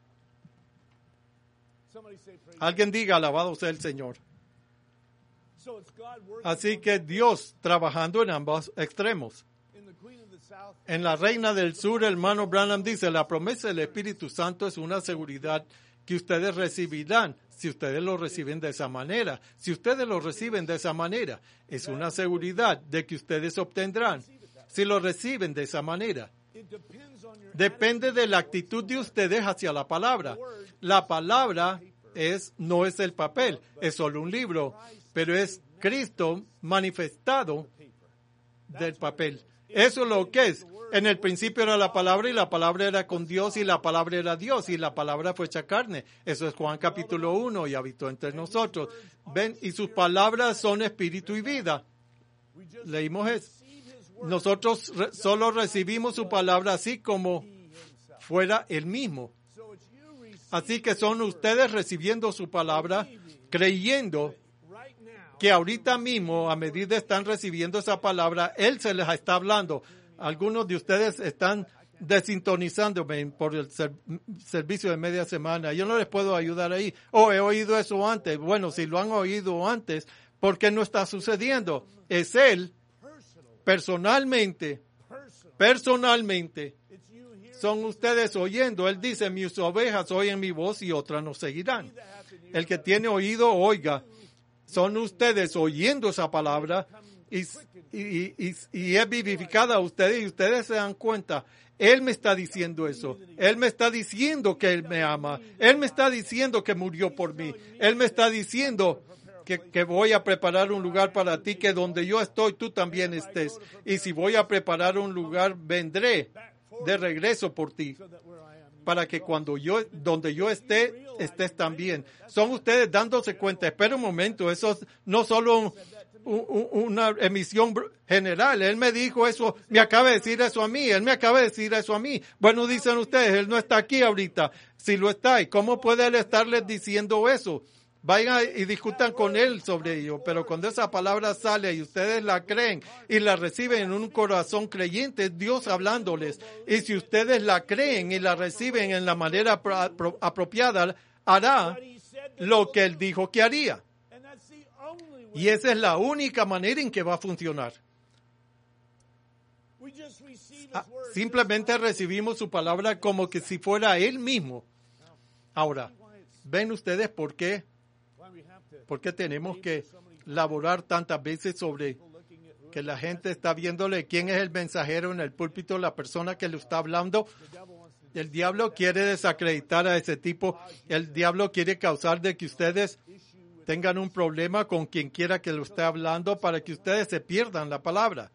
Alguien diga, alabado sea el Señor. Así que Dios trabajando en ambos extremos. En la Reina del Sur, el hermano Branham dice, la promesa del Espíritu Santo es una seguridad que ustedes recibirán si ustedes lo reciben de esa manera. Si ustedes lo reciben de esa manera, es una seguridad de que ustedes obtendrán. Si lo reciben de esa manera, depende de la actitud de ustedes hacia la palabra. La palabra es, no es el papel, es solo un libro, pero es Cristo manifestado del papel. Eso es lo que es. En el principio era la palabra y la palabra era con Dios y la palabra era Dios y la palabra fue hecha carne. Eso es Juan capítulo uno y habitó entre nosotros. Ven, y sus palabras son espíritu y vida. Leímos eso. Nosotros re- solo recibimos su palabra así como fuera el mismo. Así que son ustedes recibiendo su palabra, creyendo que ahorita mismo, a medida están recibiendo esa palabra, Él se les está hablando. Algunos de ustedes están desintonizándome por el ser, servicio de media semana. Yo no les puedo ayudar ahí. Oh, he oído eso antes. Bueno, si lo han oído antes, ¿por qué no está sucediendo? Es Él, personalmente, personalmente, son ustedes oyendo. Él dice, mis ovejas oyen mi voz y otras no seguirán. El que tiene oído, oiga. Son ustedes oyendo esa palabra y, y, y, y es vivificada a ustedes y ustedes se dan cuenta. Él me está diciendo eso. Él me está diciendo que Él me ama. Él me está diciendo que murió por mí. Él me está diciendo que, que voy a preparar un lugar para ti, que donde yo estoy, tú también estés. Y si voy a preparar un lugar, vendré de regreso por ti, para que cuando yo, donde yo esté, estés también. Son ustedes dándose cuenta. Espera un momento, eso es no solo un, un, una emisión general. Él me dijo eso, me acaba de decir eso a mí, él me acaba de decir eso a mí. Bueno, dicen ustedes, él no está aquí ahorita. Si lo está, ¿y cómo puede él estarles diciendo eso? Vayan y discutan con él sobre ello, pero cuando esa palabra sale y ustedes la creen y la reciben en un corazón creyente, es Dios hablándoles. Y si ustedes la creen y la reciben en la manera apro- apropiada, hará lo que él dijo que haría. Y esa es la única manera en que va a funcionar. Ah, simplemente recibimos su palabra como que si fuera él mismo. Ahora, ¿ven ustedes por qué? ¿Por qué tenemos que laborar tantas veces sobre que la gente está viéndole quién es el mensajero en el púlpito, la persona que le está hablando? El diablo quiere desacreditar a ese tipo. El diablo quiere causar de que ustedes tengan un problema con quien quiera que lo esté hablando para que ustedes se pierdan la palabra.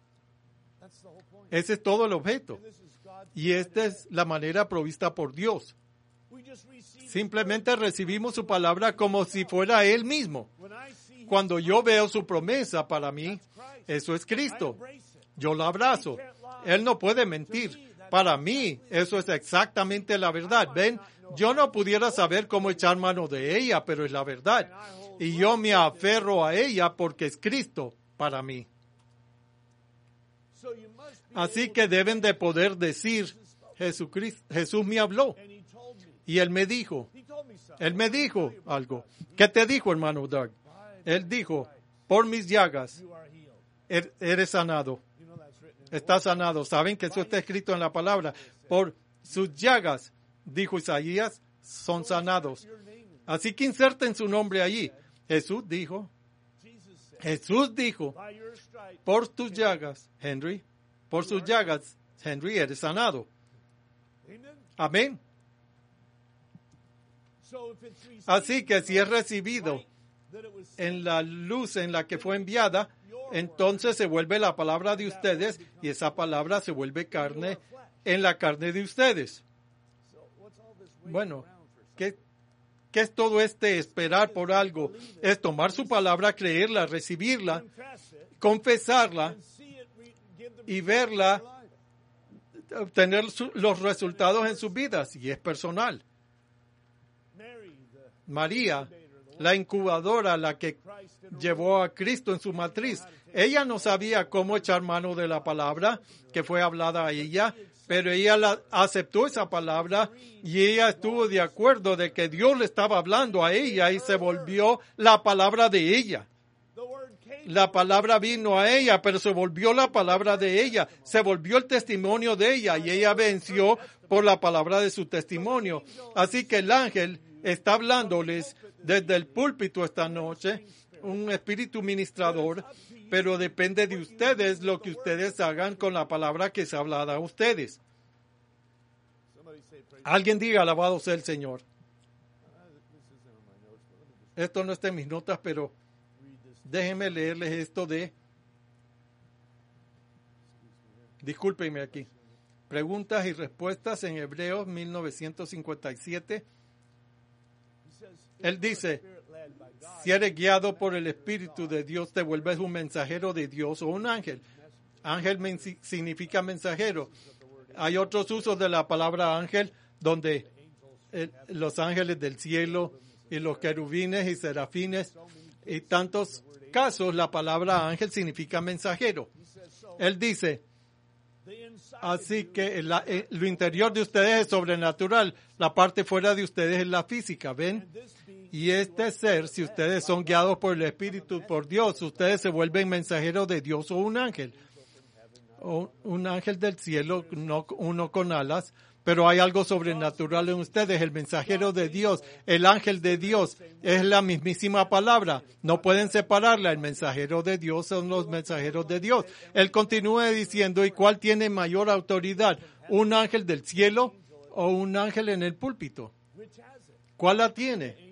Ese es todo el objeto. Y esta es la manera provista por Dios. Simplemente recibimos su palabra como si fuera Él mismo. Cuando yo veo su promesa para mí, eso es Cristo. Yo la abrazo. Él no puede mentir. Para mí, eso es exactamente la verdad. ¿Ven? Yo no pudiera saber cómo echar mano de ella, pero es la verdad. Y yo me aferro a ella porque es Cristo para mí. Así que deben de poder decir, Jesucristo, Jesús me habló. Y él me dijo, él me dijo algo. ¿Qué te dijo, hermano Doug? Él dijo, por mis llagas er, eres sanado. Está sanado. ¿Saben que eso está escrito en la palabra? Por sus llagas, dijo Isaías, son sanados. Así que inserten su nombre allí. Jesús dijo, Jesús dijo, por tus llagas, Henry, por sus llagas, Henry, eres sanado. Amén. Así que si es recibido en la luz en la que fue enviada, entonces se vuelve la palabra de ustedes y esa palabra se vuelve carne en la carne de ustedes. Bueno, ¿qué, qué es todo este esperar por algo? Es tomar su palabra, creerla, recibirla, confesarla y verla, obtener su, los resultados en sus vidas, y es personal. María, la incubadora, la que llevó a Cristo en su matriz, ella no sabía cómo echar mano de la palabra que fue hablada a ella, pero ella la, aceptó esa palabra y ella estuvo de acuerdo de que Dios le estaba hablando a ella y se volvió la palabra de ella. La palabra vino a ella, pero se volvió la palabra de ella, se volvió el testimonio de ella y ella venció por la palabra de su testimonio. Así que el ángel está hablándoles desde el púlpito esta noche, un espíritu ministrador, pero depende de ustedes lo que ustedes hagan con la palabra que se ha hablado a ustedes. Alguien diga, alabado sea el Señor. Esto no está en mis notas, pero déjenme leerles esto de... Discúlpenme aquí. Preguntas y respuestas en Hebreos mil novecientos cincuenta y siete. Él dice, si eres guiado por el Espíritu de Dios, te vuelves un mensajero de Dios o un ángel. Ángel men- significa mensajero. Hay otros usos de la palabra ángel, donde eh, los ángeles del cielo y los querubines y serafines, y tantos casos, la palabra ángel significa mensajero. Él dice, así que la, eh, lo interior de ustedes es sobrenatural, la parte fuera de ustedes es la física, ¿ven? Y este ser, si ustedes son guiados por el Espíritu, por Dios, ustedes se vuelven mensajeros de Dios o un ángel. O un ángel del cielo, no uno con alas, pero hay algo sobrenatural en ustedes, el mensajero de Dios, el ángel de Dios, es la mismísima palabra. No pueden separarla, el mensajero de Dios son los mensajeros de Dios. Él continúa diciendo, ¿y cuál tiene mayor autoridad? ¿Un ángel del cielo o un ángel en el púlpito? ¿Cuál la tiene?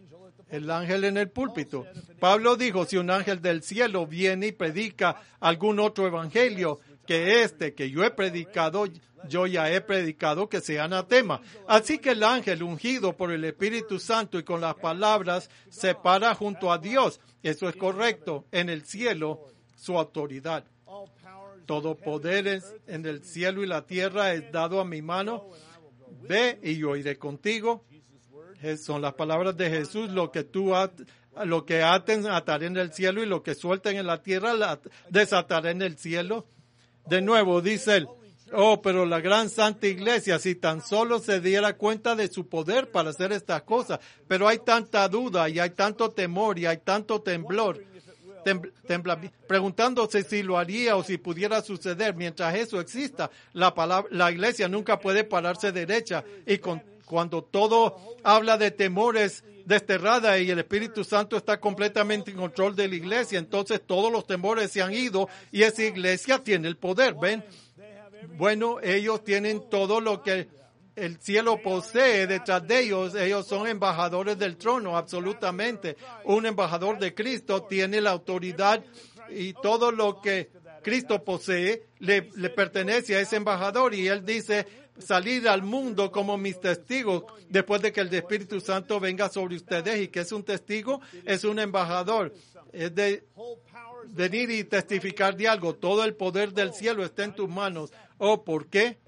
El ángel en el púlpito. Pablo dijo, si un ángel del cielo viene y predica algún otro evangelio que este que yo he predicado, yo ya he predicado, que sea anatema. Así que el ángel ungido por el Espíritu Santo y con las palabras se para junto a Dios. Eso es correcto. En el cielo, su autoridad. Todo poder es en el cielo y la tierra es dado a mi mano. Ve y yo iré contigo. Son las palabras de Jesús. Lo que tú at, lo que aten, ataré en el cielo, y lo que suelten en la tierra, la desataré en el cielo. De nuevo dice él, oh, pero la gran santa iglesia, si tan solo se diera cuenta de su poder para hacer estas cosas. Pero hay tanta duda y hay tanto temor y hay tanto temblor. Tembla, preguntándose si lo haría o si pudiera suceder. Mientras eso exista, la, palabra, la iglesia nunca puede pararse derecha. Y con, cuando todo habla de temores desterrada y el Espíritu Santo está completamente en control de la iglesia, entonces todos los temores se han ido y esa iglesia tiene el poder. ¿Ven? Bueno, ellos tienen todo lo que el cielo posee detrás de ellos. Ellos son embajadores del trono, absolutamente. Un embajador de Cristo tiene la autoridad y todo lo que Cristo posee le, le pertenece a ese embajador. Y él dice, salir al mundo como mis testigos después de que el Espíritu Santo venga sobre ustedes. ¿Y que es un testigo? Es un embajador. Es de venir y testificar de algo. Todo el poder del cielo está en tus manos. ¿O por qué?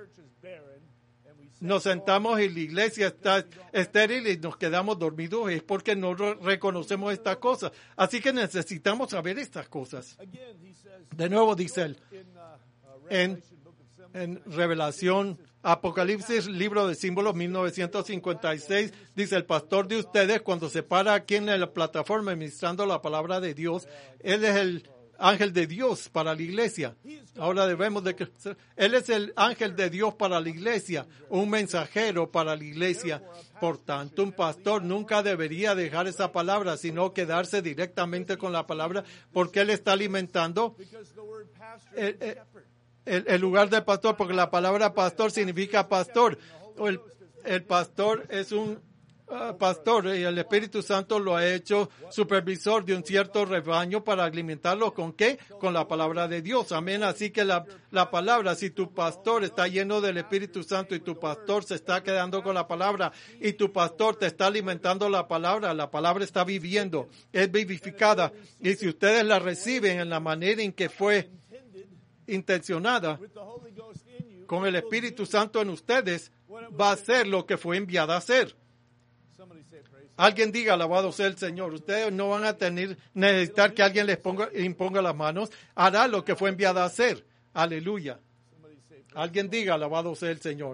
Nos sentamos y la iglesia está estéril y nos quedamos dormidos, es porque no reconocemos estas cosas. Así que necesitamos saber estas cosas. De nuevo dice él, en, en Revelación, Apocalipsis, libro de símbolos, mil novecientos cincuenta y seis, dice, el pastor de ustedes, cuando se para aquí en la plataforma ministrando la palabra de Dios, él es el ángel de Dios para la iglesia. Ahora debemos de crecer. Él es el ángel de Dios para la iglesia, un mensajero para la iglesia. Por tanto, un pastor nunca debería dejar esa palabra, sino quedarse directamente con la palabra, porque él está alimentando el, el, el lugar del pastor, porque la palabra pastor significa pastor. El, el pastor es un Uh, pastor, y el Espíritu Santo lo ha hecho supervisor de un cierto rebaño para alimentarlo. ¿Con qué? Con la palabra de Dios. Amén. Así que la, la palabra, si tu pastor está lleno del Espíritu Santo y tu pastor se está quedando con la palabra y tu pastor te está alimentando la palabra, la palabra está viviendo, es vivificada. Y si ustedes la reciben en la manera en que fue intencionada, con el Espíritu Santo en ustedes, va a ser lo que fue enviada a hacer. Alguien diga, alabado sea el Señor. Ustedes no van a tener, necesitar que alguien les ponga, imponga las manos. Hará lo que fue enviada a hacer. Aleluya. Alguien diga, alabado sea el Señor.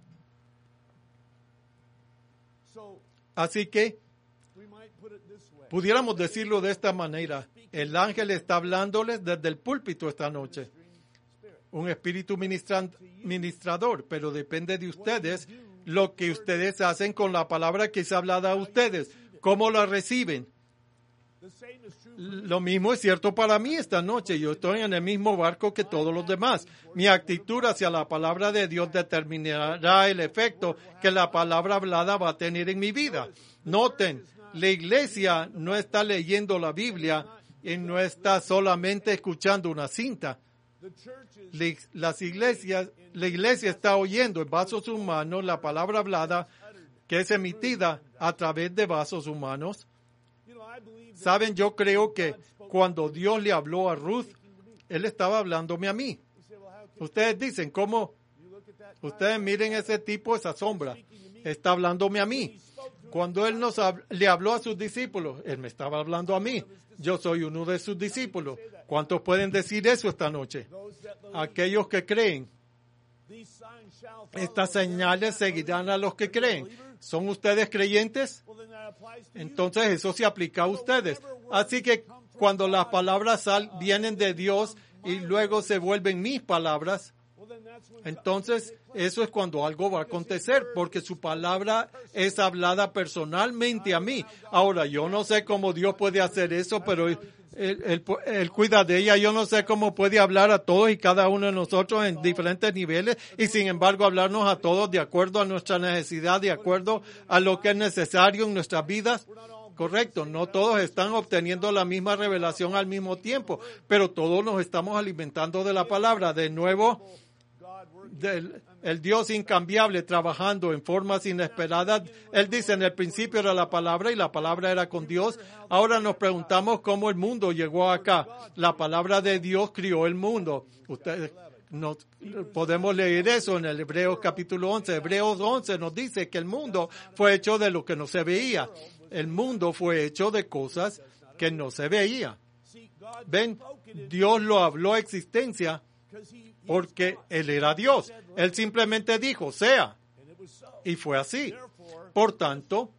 Así que, pudiéramos decirlo de esta manera. El ángel está hablándoles desde el púlpito esta noche. Un espíritu ministrador, pero depende de ustedes lo que ustedes hacen con la palabra que es hablada a ustedes. ¿Cómo la reciben? Lo mismo es cierto para mí esta noche. Yo estoy en el mismo barco que todos los demás. Mi actitud hacia la palabra de Dios determinará el efecto que la palabra hablada va a tener en mi vida. Noten, la iglesia no está leyendo la Biblia y no está solamente escuchando una cinta. Las iglesias, la iglesia está oyendo en vasos humanos la palabra hablada que es emitida a través de vasos humanos. Saben, yo creo que cuando Dios le habló a Ruth, Él estaba hablándome a mí. Ustedes dicen, ¿cómo? Ustedes miren ese tipo, esa sombra. Está hablándome a mí. Cuando Él nos hab- le habló a sus discípulos, Él me estaba hablando a mí. Yo soy uno de sus discípulos. ¿Cuántos pueden decir eso esta noche? Aquellos que creen. Estas señales seguirán a los que creen. ¿Son ustedes creyentes? Entonces eso se aplica a ustedes. Así que cuando las palabras sal, vienen de Dios y luego se vuelven mis palabras, entonces eso es cuando algo va a acontecer, porque su palabra es hablada personalmente a mí. Ahora, yo no sé cómo Dios puede hacer eso, pero Él, él, él cuida de ella. Yo no sé cómo puede hablar a todos y cada uno de nosotros en diferentes niveles y sin embargo hablarnos a todos de acuerdo a nuestra necesidad, de acuerdo a lo que es necesario en nuestras vidas. Correcto, no todos están obteniendo la misma revelación al mismo tiempo, pero todos nos estamos alimentando de la palabra. De nuevo, del, el Dios incambiable trabajando en formas inesperadas. Él dice, en el principio era la palabra y la palabra era con Dios. Ahora nos preguntamos cómo el mundo llegó acá. La palabra de Dios crió el mundo. Ustedes no podemos leer eso en el Hebreos capítulo once. Hebreos once nos dice que el mundo fue hecho de lo que no se veía. El mundo fue hecho de cosas que no se veía. Ven, Dios lo habló a existencia porque Él era Dios. Él simplemente dijo, sea. Y fue así. Por tanto,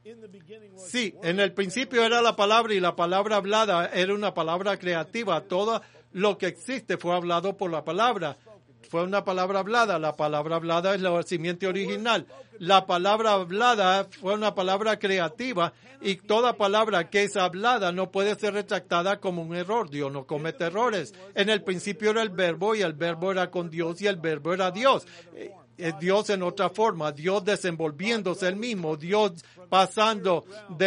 sí, en el principio era la palabra y la palabra hablada era una palabra creativa. Todo lo que existe fue hablado por la palabra. Fue una palabra hablada. La palabra hablada es la simiente original. La palabra hablada fue una palabra creativa y toda palabra que es hablada no puede ser retractada como un error. Dios no comete errores. En el principio era el verbo y el verbo era con Dios y el verbo era Dios. Es Dios en otra forma, Dios desenvolviéndose el mismo, Dios pasando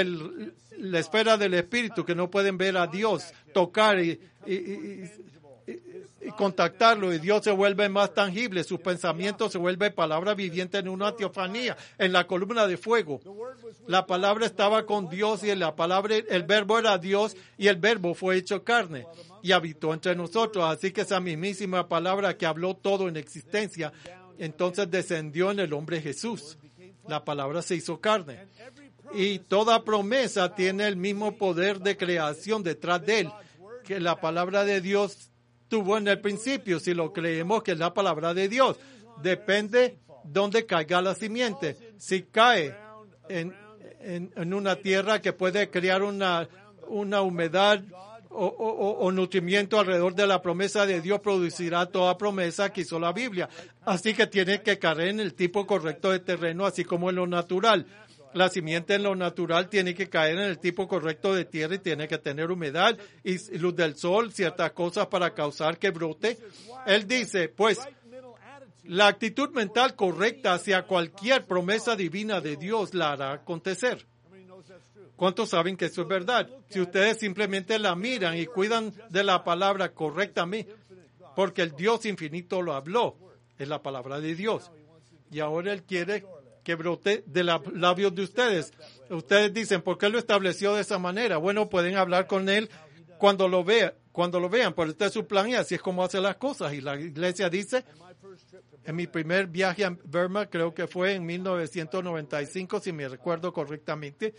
de la esfera del Espíritu que no pueden ver a Dios, tocar y, y, y, y, y contactarlo, y Dios se vuelve más tangible, sus pensamientos se vuelve palabra viviente en una teofanía, en la columna de fuego. La palabra estaba con Dios y la palabra, el verbo era Dios y el verbo fue hecho carne y habitó entre nosotros. Así que esa mismísima palabra que habló todo en existencia, entonces descendió en el hombre Jesús. La palabra se hizo carne. Y toda promesa tiene el mismo poder de creación detrás de él que la palabra de Dios tuvo en el principio. Si lo creemos que es la palabra de Dios, depende dónde caiga la simiente. Si cae en, en, en una tierra que puede crear una, una humedad O, o, o nutrimiento alrededor de la promesa de Dios, producirá toda promesa que hizo la Biblia. Así que tiene que caer en el tipo correcto de terreno, así como en lo natural. La simiente en lo natural tiene que caer en el tipo correcto de tierra y tiene que tener humedad y luz del sol, ciertas cosas para causar que brote. Él dice, pues, la actitud mental correcta hacia cualquier promesa divina de Dios la hará acontecer. ¿Cuántos saben que eso es verdad? Si ustedes simplemente la miran y cuidan de la palabra correctamente, porque el Dios infinito lo habló, es la palabra de Dios. Y ahora Él quiere que brote de los labios de ustedes. Ustedes dicen, ¿por qué lo estableció de esa manera? Bueno, pueden hablar con Él cuando lo vean, cuando lo vean, pero este es su plan y así es como hace las cosas. Y la iglesia dice, en mi primer viaje a Burma, creo que fue en mil novecientos noventa y cinco, si me recuerdo correctamente,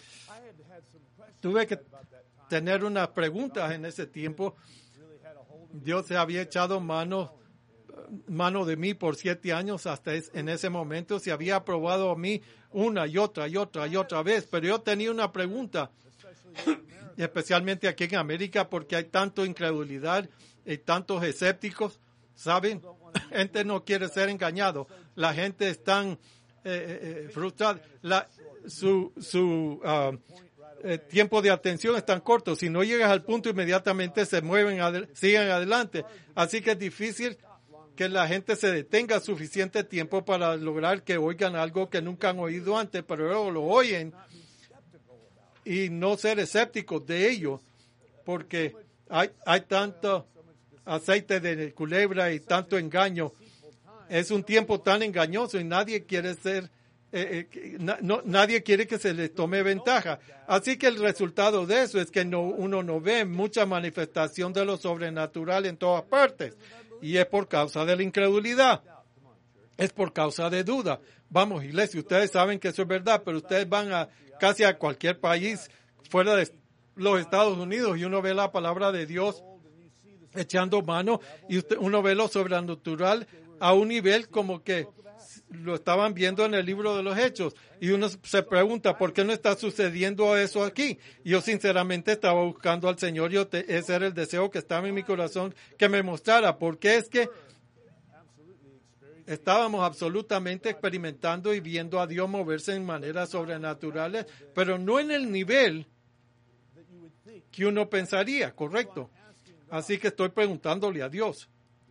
tuve que tener unas preguntas en ese tiempo. Dios se había echado mano, mano de mí por siete años hasta es, en ese momento. Se había aprobado a mí una y otra y otra y otra vez. Pero yo tenía una pregunta, especialmente aquí en América, porque hay tanta incredulidad y tantos escépticos. ¿Saben? La gente no quiere ser engañado. La gente está eh, eh, frustrada. La, su... su uh, Eh, tiempo de atención es tan corto. Si no llegas al punto, inmediatamente se mueven, adel- siguen adelante. Así que es difícil que la gente se detenga suficiente tiempo para lograr que oigan algo que nunca han oído antes, pero luego lo oyen y no ser escépticos de ello, porque hay, hay tanto aceite de culebra y tanto engaño. Es un tiempo tan engañoso y nadie quiere ser Eh, eh, na, no, nadie quiere que se les tome ventaja. Así que el resultado de eso es que no, uno no ve mucha manifestación de lo sobrenatural en todas partes. Y es por causa de la incredulidad. Es por causa de duda. Vamos, iglesia, ustedes saben que eso es verdad, pero ustedes van a casi a cualquier país fuera de los Estados Unidos y uno ve la palabra de Dios echando mano y usted, uno ve lo sobrenatural a un nivel como que lo estaban viendo en el libro de los Hechos y uno se pregunta ¿por qué no está sucediendo eso aquí? Yo sinceramente estaba buscando al Señor y ese era el deseo que estaba en mi corazón, que me mostrara por qué es que estábamos absolutamente experimentando y viendo a Dios moverse en maneras sobrenaturales, pero no en el nivel que uno pensaría, correcto. Así que estoy preguntándole a Dios,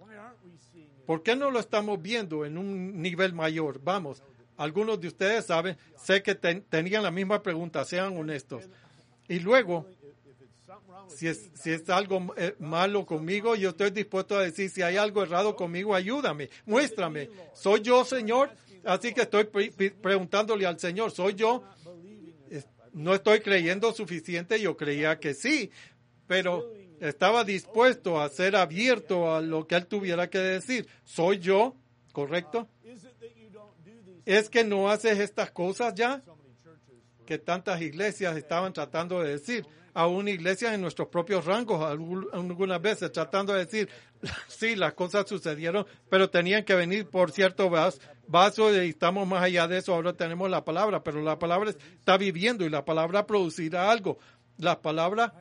¿por qué no lo estamos viendo en un nivel mayor? Vamos, algunos de ustedes saben, sé que ten, tenían la misma pregunta, sean honestos. Y luego, si es, si es algo eh, malo conmigo, yo estoy dispuesto a decir, si hay algo errado conmigo, ayúdame, muéstrame. ¿Soy yo, Señor? Así que estoy pre- pre- preguntándole al Señor, ¿soy yo? No estoy creyendo suficiente, yo creía que sí, pero estaba dispuesto a ser abierto a lo que Él tuviera que decir. ¿Soy yo? ¿Correcto? ¿Es que no haces estas cosas ya? Que tantas iglesias estaban tratando de decir, aún iglesias en nuestros propios rangos, algunas veces tratando de decir, sí, las cosas sucedieron, pero tenían que venir por cierto vaso y estamos más allá de eso, ahora tenemos la palabra, pero la palabra está viviendo y la palabra producirá algo. La palabra...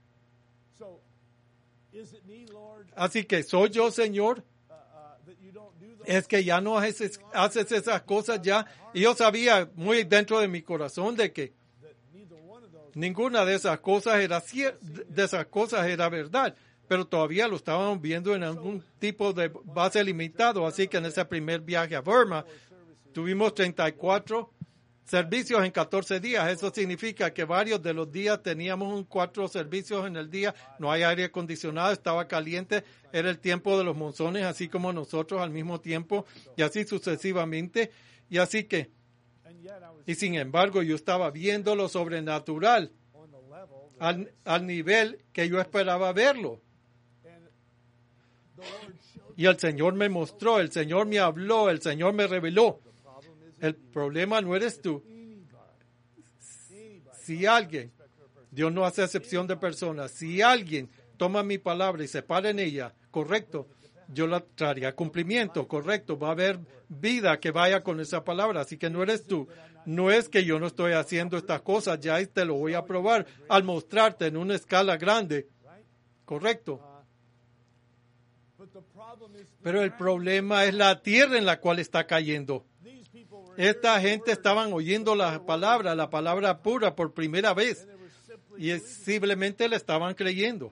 Así que, ¿soy yo, Señor? Es que ya no haces, haces esas cosas ya. Y yo sabía muy dentro de mi corazón de que ninguna de esas cosas era cier- de esas cosas era verdad, pero todavía lo estábamos viendo en algún tipo de base limitado. Así que en ese primer viaje a Burma tuvimos treinta y cuatro servicios en catorce días. Eso significa que varios de los días teníamos un cuatro servicios en el día. No hay aire acondicionado, estaba caliente. Era el tiempo de los monzones, así como nosotros al mismo tiempo, y así sucesivamente. Y así que, y sin embargo, yo estaba viendo lo sobrenatural al, al nivel que yo esperaba verlo. Y el Señor me mostró, el Señor me habló, el Señor me reveló. El problema no eres tú. Si alguien, Dios no hace excepción de personas, si alguien toma mi palabra y se para en ella, correcto, yo la traería a cumplimiento, correcto, va a haber vida que vaya con esa palabra, así que no eres tú. No es que yo no estoy haciendo estas cosas, ya te lo voy a probar al mostrarte en una escala grande, correcto. Pero el problema es la tierra en la cual está cayendo. Esta gente estaban oyendo la palabra, la palabra pura por primera vez y simplemente la estaban creyendo.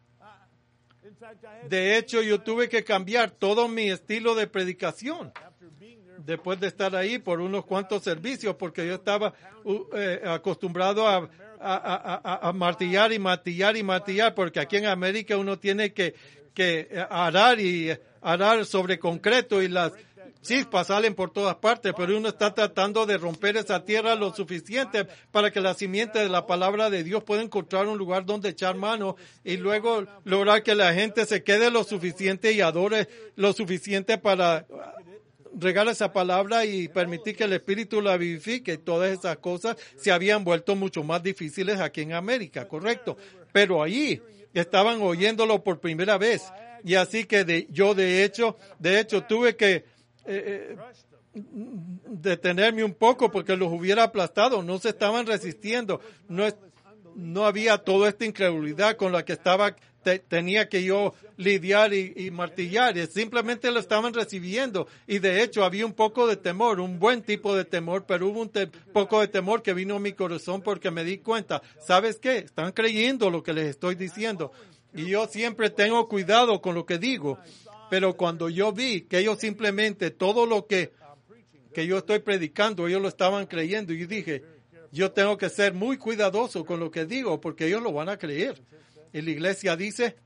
De hecho, yo tuve que cambiar todo mi estilo de predicación después de estar ahí por unos cuantos servicios, porque yo estaba uh, eh, acostumbrado a, a, a, a martillar y martillar y martillar, porque aquí en América uno tiene que, que arar y arar sobre concreto y las chispas salen por todas partes, pero uno está tratando de romper esa tierra lo suficiente para que la simiente de la palabra de Dios pueda encontrar un lugar donde echar mano y luego lograr que la gente se quede lo suficiente y adore lo suficiente para regar esa palabra y permitir que el Espíritu la vivifique. Todas esas cosas se habían vuelto mucho más difíciles aquí en América, correcto. Pero allí estaban oyéndolo por primera vez. Y así que de, yo de hecho, de hecho tuve que Eh, eh, detenerme un poco porque los hubiera aplastado, no se estaban resistiendo, no, es, no había toda esta incredulidad con la que estaba, te, tenía que yo lidiar y, y martillar, y simplemente lo estaban recibiendo y de hecho había un poco de temor, un buen tipo de temor, pero hubo un te, poco de temor que vino a mi corazón porque me di cuenta, ¿sabes qué? Están creyendo lo que les estoy diciendo y yo siempre tengo cuidado con lo que digo. Pero cuando yo vi que ellos simplemente todo lo que, que yo estoy predicando, ellos lo estaban creyendo, y yo dije, yo tengo que ser muy cuidadoso con lo que digo, porque ellos lo van a creer. Y la iglesia dice,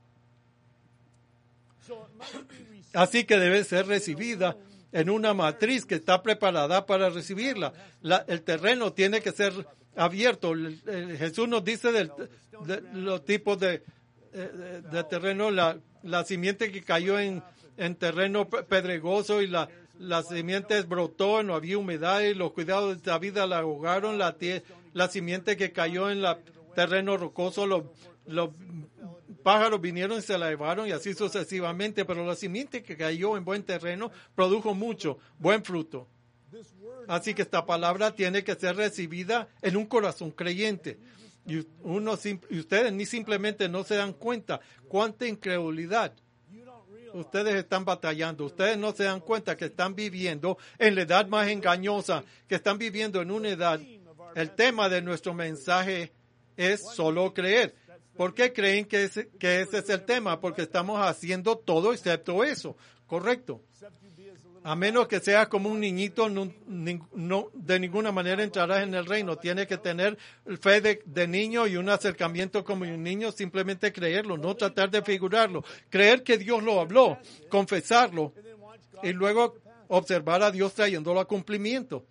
así que debe ser recibida en una matriz que está preparada para recibirla. La, el terreno tiene que ser abierto. El, el, Jesús nos dice del, de, de los tipos de, de, de terreno, la la simiente que cayó en, en terreno pedregoso y la, la simiente brotó, no había humedad y los cuidados de la vida la ahogaron, la, tie, la simiente que cayó en la terreno rocoso, los, los pájaros vinieron y se la llevaron y así sucesivamente, pero la simiente que cayó en buen terreno produjo mucho, buen fruto. Así que esta palabra tiene que ser recibida en un corazón creyente. Y, uno, y ustedes ni simplemente no se dan cuenta cuánta incredulidad ustedes están batallando. Ustedes no se dan cuenta que están viviendo en la edad más engañosa, que están viviendo en una edad. El tema de nuestro mensaje es solo creer. ¿Por qué creen que ese, que ese es el tema? Porque estamos haciendo todo excepto eso. Correcto. A menos que seas como un niñito, no, no, de ninguna manera entrarás en el reino. Tienes que tener fe de, de niño y un acercamiento como un niño, simplemente creerlo, no tratar de figurarlo. Creer que Dios lo habló, confesarlo y luego observar a Dios trayéndolo a cumplimiento.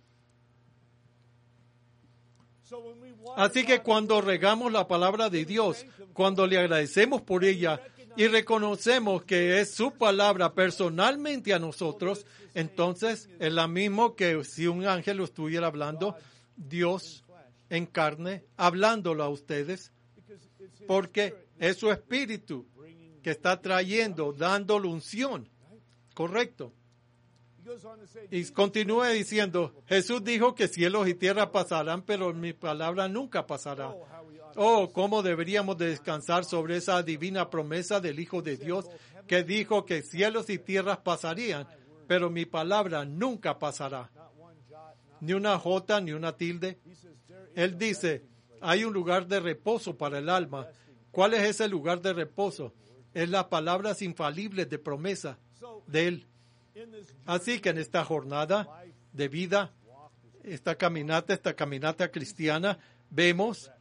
Así que cuando regamos la palabra de Dios, cuando le agradecemos por ella y reconocemos que es su palabra personalmente a nosotros, entonces es la misma que si un ángel lo estuviera hablando, Dios en carne, hablándolo a ustedes, porque es su espíritu que está trayendo, dándole unción. Correcto. Y continúa diciendo, Jesús dijo que cielos y tierra pasarán, pero mi palabra nunca pasará. Oh, cómo deberíamos de descansar sobre esa divina promesa del Hijo de Dios que dijo que cielos y tierras pasarían, pero mi palabra nunca pasará. Ni una jota, ni una tilde. Él dice, hay un lugar de reposo para el alma. ¿Cuál es ese lugar de reposo? Es las palabras infalibles de promesa de Él. Así que en esta jornada de vida, esta caminata, esta caminata cristiana, vemos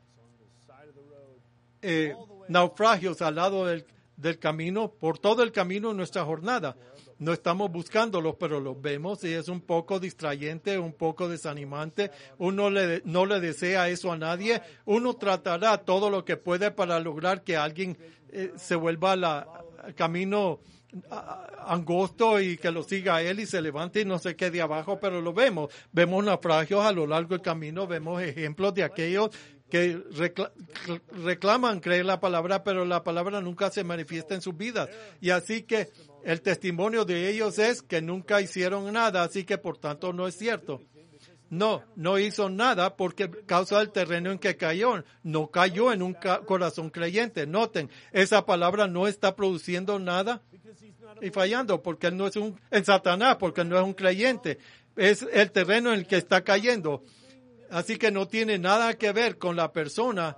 eh, naufragios al lado del, del camino, por todo el camino en nuestra jornada. No estamos buscándolos, pero los vemos y es un poco distrayente, un poco desanimante. Uno le, no le desea eso a nadie. Uno tratará todo lo que puede para lograr que alguien eh, se vuelva al camino angosto y que lo siga a él y se levante y no se quede abajo, pero lo vemos. Vemos naufragios a lo largo del camino, vemos ejemplos de aquellos que recla- reclaman creer la palabra, pero la palabra nunca se manifiesta en sus vidas. Y así que el testimonio de ellos es que nunca hicieron nada, así que por tanto no es cierto. No, no hizo nada porque causa del terreno en que cayó. No cayó en un ca- corazón creyente. Noten, esa palabra no está produciendo nada y fallando porque él no es un, en Satanás, porque él no es un creyente. Es el terreno en el que está cayendo. Así que no tiene nada que ver con la persona.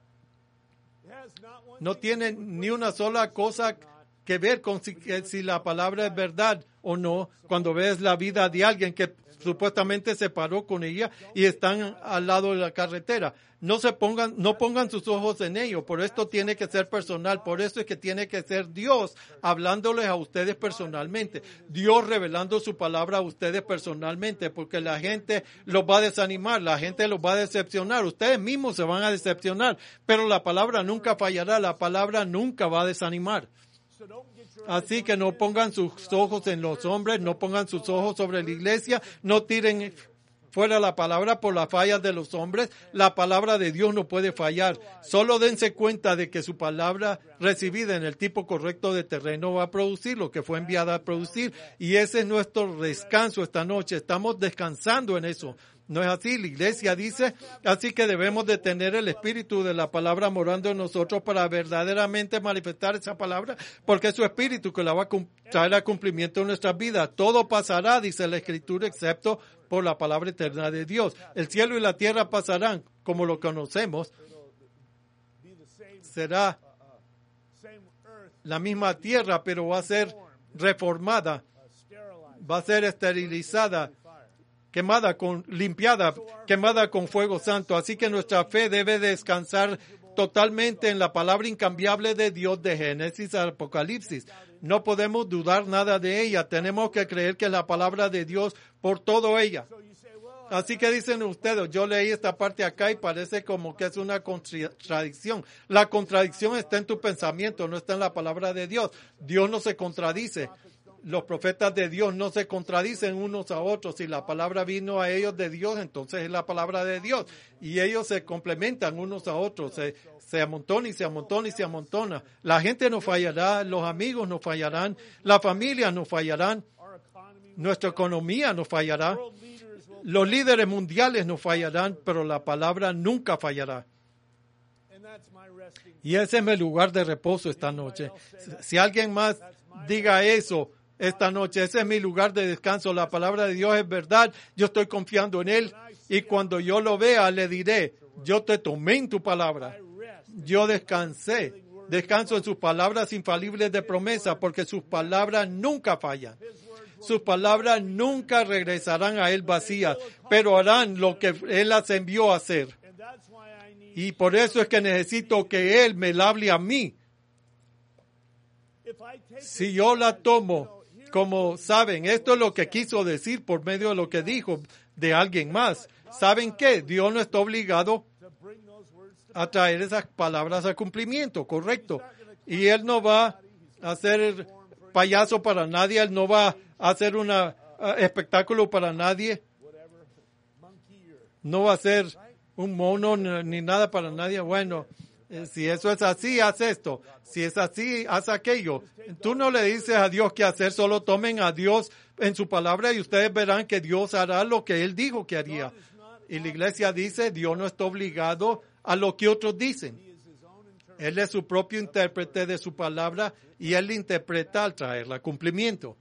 No tiene ni una sola cosa que ver con si, si la palabra es verdad o no. Cuando ves la vida de alguien que supuestamente se paró con ella y están al lado de la carretera. No se pongan, no pongan sus ojos en ello. Por esto tiene que ser personal. Por eso es que tiene que ser Dios hablándoles a ustedes personalmente. Dios revelando su palabra a ustedes personalmente, porque la gente los va a desanimar, la gente los va a decepcionar. Ustedes mismos se van a decepcionar, pero la palabra nunca fallará, la palabra nunca va a desanimar. Así que no pongan sus ojos en los hombres, no pongan sus ojos sobre la iglesia, no tiren fuera la palabra por las fallas de los hombres. La palabra de Dios no puede fallar. Solo dense cuenta de que su palabra recibida en el tipo correcto de terreno va a producir lo que fue enviada a producir. Y ese es nuestro descanso esta noche. Estamos descansando en eso. No es así, la iglesia dice, así que debemos de tener el espíritu de la palabra morando en nosotros para verdaderamente manifestar esa palabra, porque es su espíritu que la va a traer a cumplimiento en nuestras vidas. Todo pasará, dice la Escritura, excepto por la palabra eterna de Dios. El cielo y la tierra pasarán, como lo conocemos. Será la misma tierra, pero va a ser reformada, va a ser esterilizada, quemada con, limpiada, quemada con fuego santo. Así que nuestra fe debe descansar totalmente en la palabra incambiable de Dios de Génesis al Apocalipsis. No podemos dudar nada de ella. Tenemos que creer que es la palabra de Dios por todo ella. Así que dicen ustedes, yo leí esta parte acá y parece como que es una contradicción. La contradicción está en tu pensamiento, no está en la palabra de Dios. Dios no se contradice. Los profetas de Dios no se contradicen unos a otros. Si la palabra vino a ellos de Dios, entonces es la palabra de Dios. Y ellos se complementan unos a otros. Se, se amontona y se amontona y se amontona. La gente no fallará, los amigos no fallarán, la familia no fallarán, nuestra economía no fallará, los líderes mundiales no fallarán, pero la palabra nunca fallará. Y ese es mi lugar de reposo esta noche. Si alguien más diga eso esta noche, ese es mi lugar de descanso. La palabra de Dios es verdad. Yo estoy confiando en Él. Y cuando yo lo vea, le diré, yo te tomé en tu palabra. Yo descansé. Descanso en sus palabras infalibles de promesa, porque sus palabras nunca fallan. sus palabras nunca regresarán a Él vacías, pero harán lo que Él las envió a hacer. Y por eso es que necesito que Él me hable a mí. Si yo la tomo, como saben, esto es lo que quiso decir por medio de lo que dijo de alguien más. ¿Saben qué? Dios no está obligado a traer esas palabras a cumplimiento, correcto. Y Él no va a hacer payaso para nadie, Él no va a hacer un uh, espectáculo para nadie. No va a ser un mono ni, ni nada para nadie. Bueno, eh, si eso es así, haz esto. Si es así, haz aquello. Tú no le dices a Dios qué hacer, solo tomen a Dios en su palabra y ustedes verán que Dios hará lo que Él dijo que haría. Y la iglesia dice, Dios no está obligado a lo que otros dicen. Él es su propio intérprete de su palabra y Él interpreta al traerla a cumplimiento.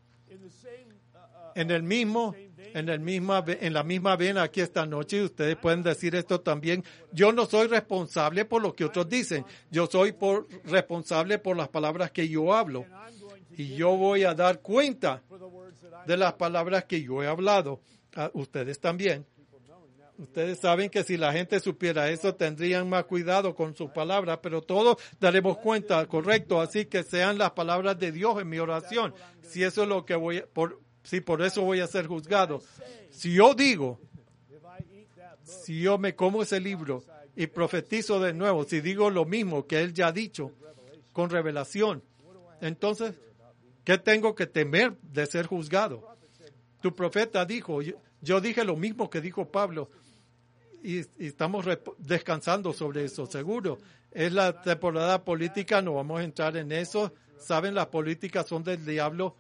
En el mismo, en el misma, en la misma vena aquí esta noche, y ustedes pueden decir esto también, yo no soy responsable por lo que otros dicen, yo soy por, responsable por las palabras que yo hablo. Y yo voy a dar cuenta de las palabras que yo he hablado. A ustedes también. Ustedes saben que si la gente supiera eso, tendrían más cuidado con sus palabras, pero todos daremos cuenta, correcto. Así que sean las palabras de Dios en mi oración. Si eso es lo que voy a, por, si por eso voy a ser juzgado. Si yo digo, si yo me como ese libro y profetizo de nuevo, si digo lo mismo que Él ya ha dicho, con revelación, entonces, ¿qué tengo que temer de ser juzgado? Tu profeta dijo, yo, yo dije lo mismo que dijo Pablo. Y, y estamos rep- descansando sobre eso, seguro. Es la temporada política, no vamos a entrar en eso. Saben, las políticas son del diablo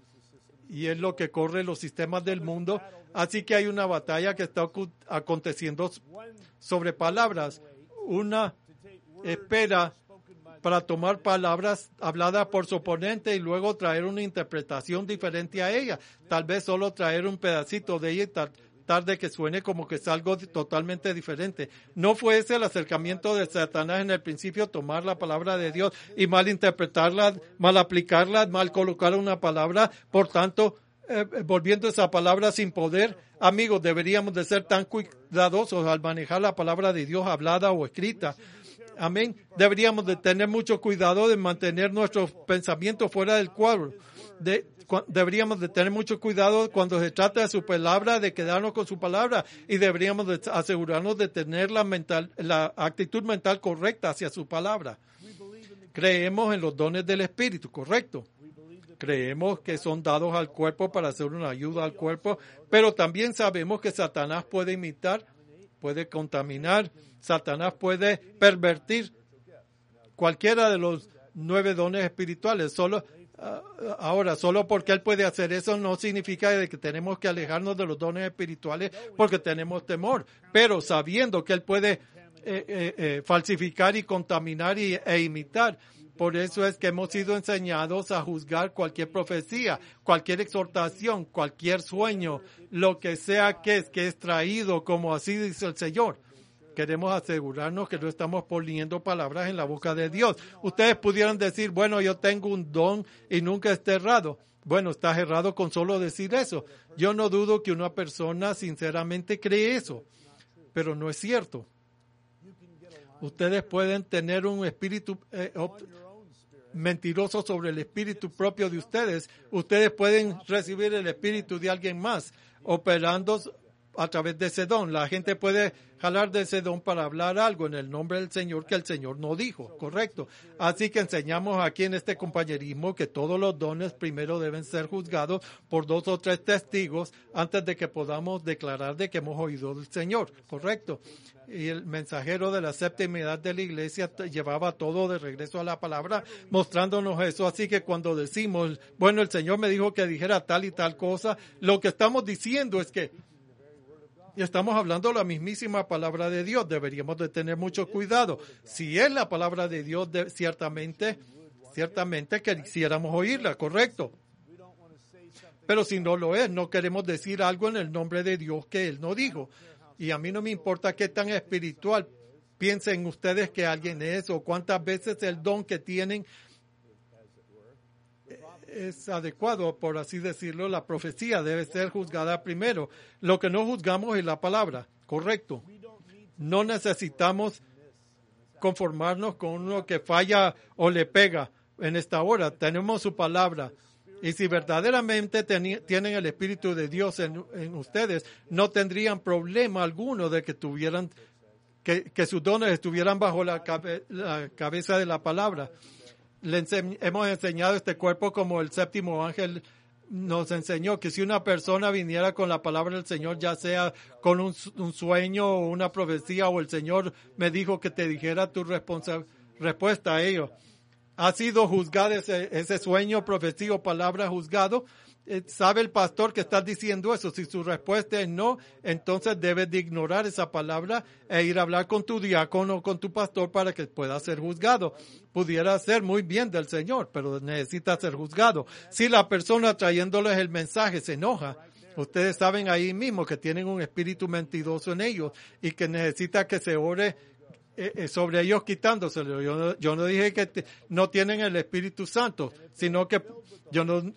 y es lo que corre los sistemas del mundo. Así que hay una batalla que está ocu- aconteciendo sobre palabras. Una espera para tomar palabras habladas por su oponente y luego traer una interpretación diferente a ella. Tal vez solo traer un pedacito de ella y tal de que suene como que es algo totalmente diferente. No fue ese el acercamiento de Satanás en el principio, tomar la palabra de Dios y mal interpretarla, mal aplicarla, mal colocar una palabra, por tanto, eh, volviendo esa palabra sin poder. Amigos, deberíamos de ser tan cuidadosos al manejar la palabra de Dios hablada o escrita. Amén. Deberíamos de tener mucho cuidado de mantener nuestros pensamientos fuera del cuadro. De, deberíamos de tener mucho cuidado cuando se trata de su palabra, de quedarnos con su palabra, y deberíamos de asegurarnos de tener la mental, la actitud mental correcta hacia su palabra. Creemos en los dones del Espíritu, correcto. Creemos que son dados al cuerpo para hacer una ayuda al cuerpo, pero también sabemos que Satanás puede imitar, puede contaminar, Satanás puede pervertir cualquiera de los nueve dones espirituales. Solo uh, ahora, solo porque él puede hacer eso no significa de que tenemos que alejarnos de los dones espirituales porque tenemos temor. Pero sabiendo que él puede eh, eh, eh, falsificar y contaminar y, e imitar, por eso es que hemos sido enseñados a juzgar cualquier profecía, cualquier exhortación, cualquier sueño, lo que sea que es que es traído, como así dice el Señor. Queremos asegurarnos que no estamos poniendo palabras en la boca de Dios. Ustedes pudieran decir, bueno, yo tengo un don y nunca esté errado. Bueno, estás errado con solo decir eso. Yo no dudo que una persona sinceramente cree eso, pero no es cierto. Ustedes pueden tener un espíritu eh, mentiroso sobre el espíritu propio de ustedes. Ustedes pueden recibir el espíritu de alguien más operando a través de ese don. La gente puede jalar de ese don para hablar algo en el nombre del Señor que el Señor no dijo, correcto. Así que enseñamos aquí en este compañerismo que todos los dones primero deben ser juzgados por dos o tres testigos antes de que podamos declarar de que hemos oído del Señor, correcto. Y el mensajero de la séptima edad de la iglesia llevaba todo de regreso a la palabra, mostrándonos eso. Así que cuando decimos, bueno, el Señor me dijo que dijera tal y tal cosa, lo que estamos diciendo es que estamos hablando la mismísima palabra de Dios. Deberíamos de tener mucho cuidado. Si es la palabra de Dios, de, ciertamente, ciertamente que quisiéramos oírla, correcto. Pero si no lo es, no queremos decir algo en el nombre de Dios que Él no dijo. Y a mí no me importa qué tan espiritual piensen ustedes que alguien es o cuántas veces el don que tienen es adecuado, por así decirlo, la profecía debe ser juzgada primero. Lo que no juzgamos es la palabra, correcto. No necesitamos conformarnos con uno que falla o le pega en esta hora. Tenemos su palabra. Y si verdaderamente teni- tienen el Espíritu de Dios en, en ustedes, no tendrían problema alguno de que tuvieran, que, que sus dones estuvieran bajo la, cabe- la cabeza de la palabra. Le ense- hemos enseñado este cuerpo como el séptimo ángel nos enseñó, que si una persona viniera con la palabra del Señor, ya sea con un, un sueño o una profecía, o el Señor me dijo que te dijera tu responsa- respuesta a ello. Ha sido juzgado ese, ese sueño, profecía o palabra juzgado. Eh, ¿Sabe el pastor que está diciendo eso? Si su respuesta es no, entonces debes de ignorar esa palabra e ir a hablar con tu diácono o con tu pastor para que pueda ser juzgado. Pudiera ser muy bien del Señor, pero necesita ser juzgado. Si la persona trayéndoles el mensaje se enoja, ustedes saben ahí mismo que tienen un espíritu mentiroso en ellos y que necesita que se ore eh, sobre ellos quitándoselo. Yo no, yo no dije que te, no tienen el Espíritu Santo, sino que yo no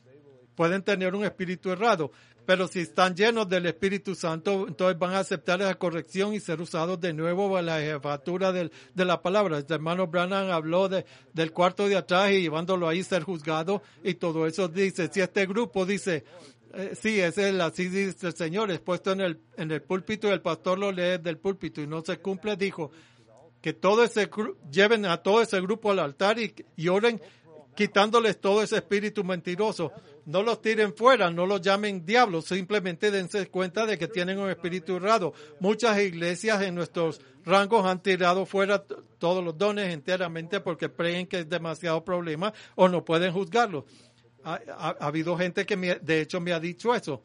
pueden tener un espíritu errado, pero si están llenos del Espíritu Santo, entonces van a aceptar esa corrección y ser usados de nuevo para la jefatura del, de la palabra. El hermano Branham habló de, del cuarto de atrás y llevándolo ahí ser juzgado y todo eso. Dice, si este grupo dice, eh, sí, ese es el, así dice el Señor, es puesto en el, en el púlpito y el pastor lo lee del púlpito y no se cumple, dijo que todo ese lleven a todo ese grupo al altar y, y oren quitándoles todo ese espíritu mentiroso. No los tiren fuera, no los llamen diablos, simplemente dense cuenta de que tienen un espíritu errado. Muchas iglesias en nuestros rangos han tirado fuera t- todos los dones enteramente porque creen que es demasiado problema o no pueden juzgarlos. Ha, ha, ha habido gente que me, de hecho me ha dicho eso.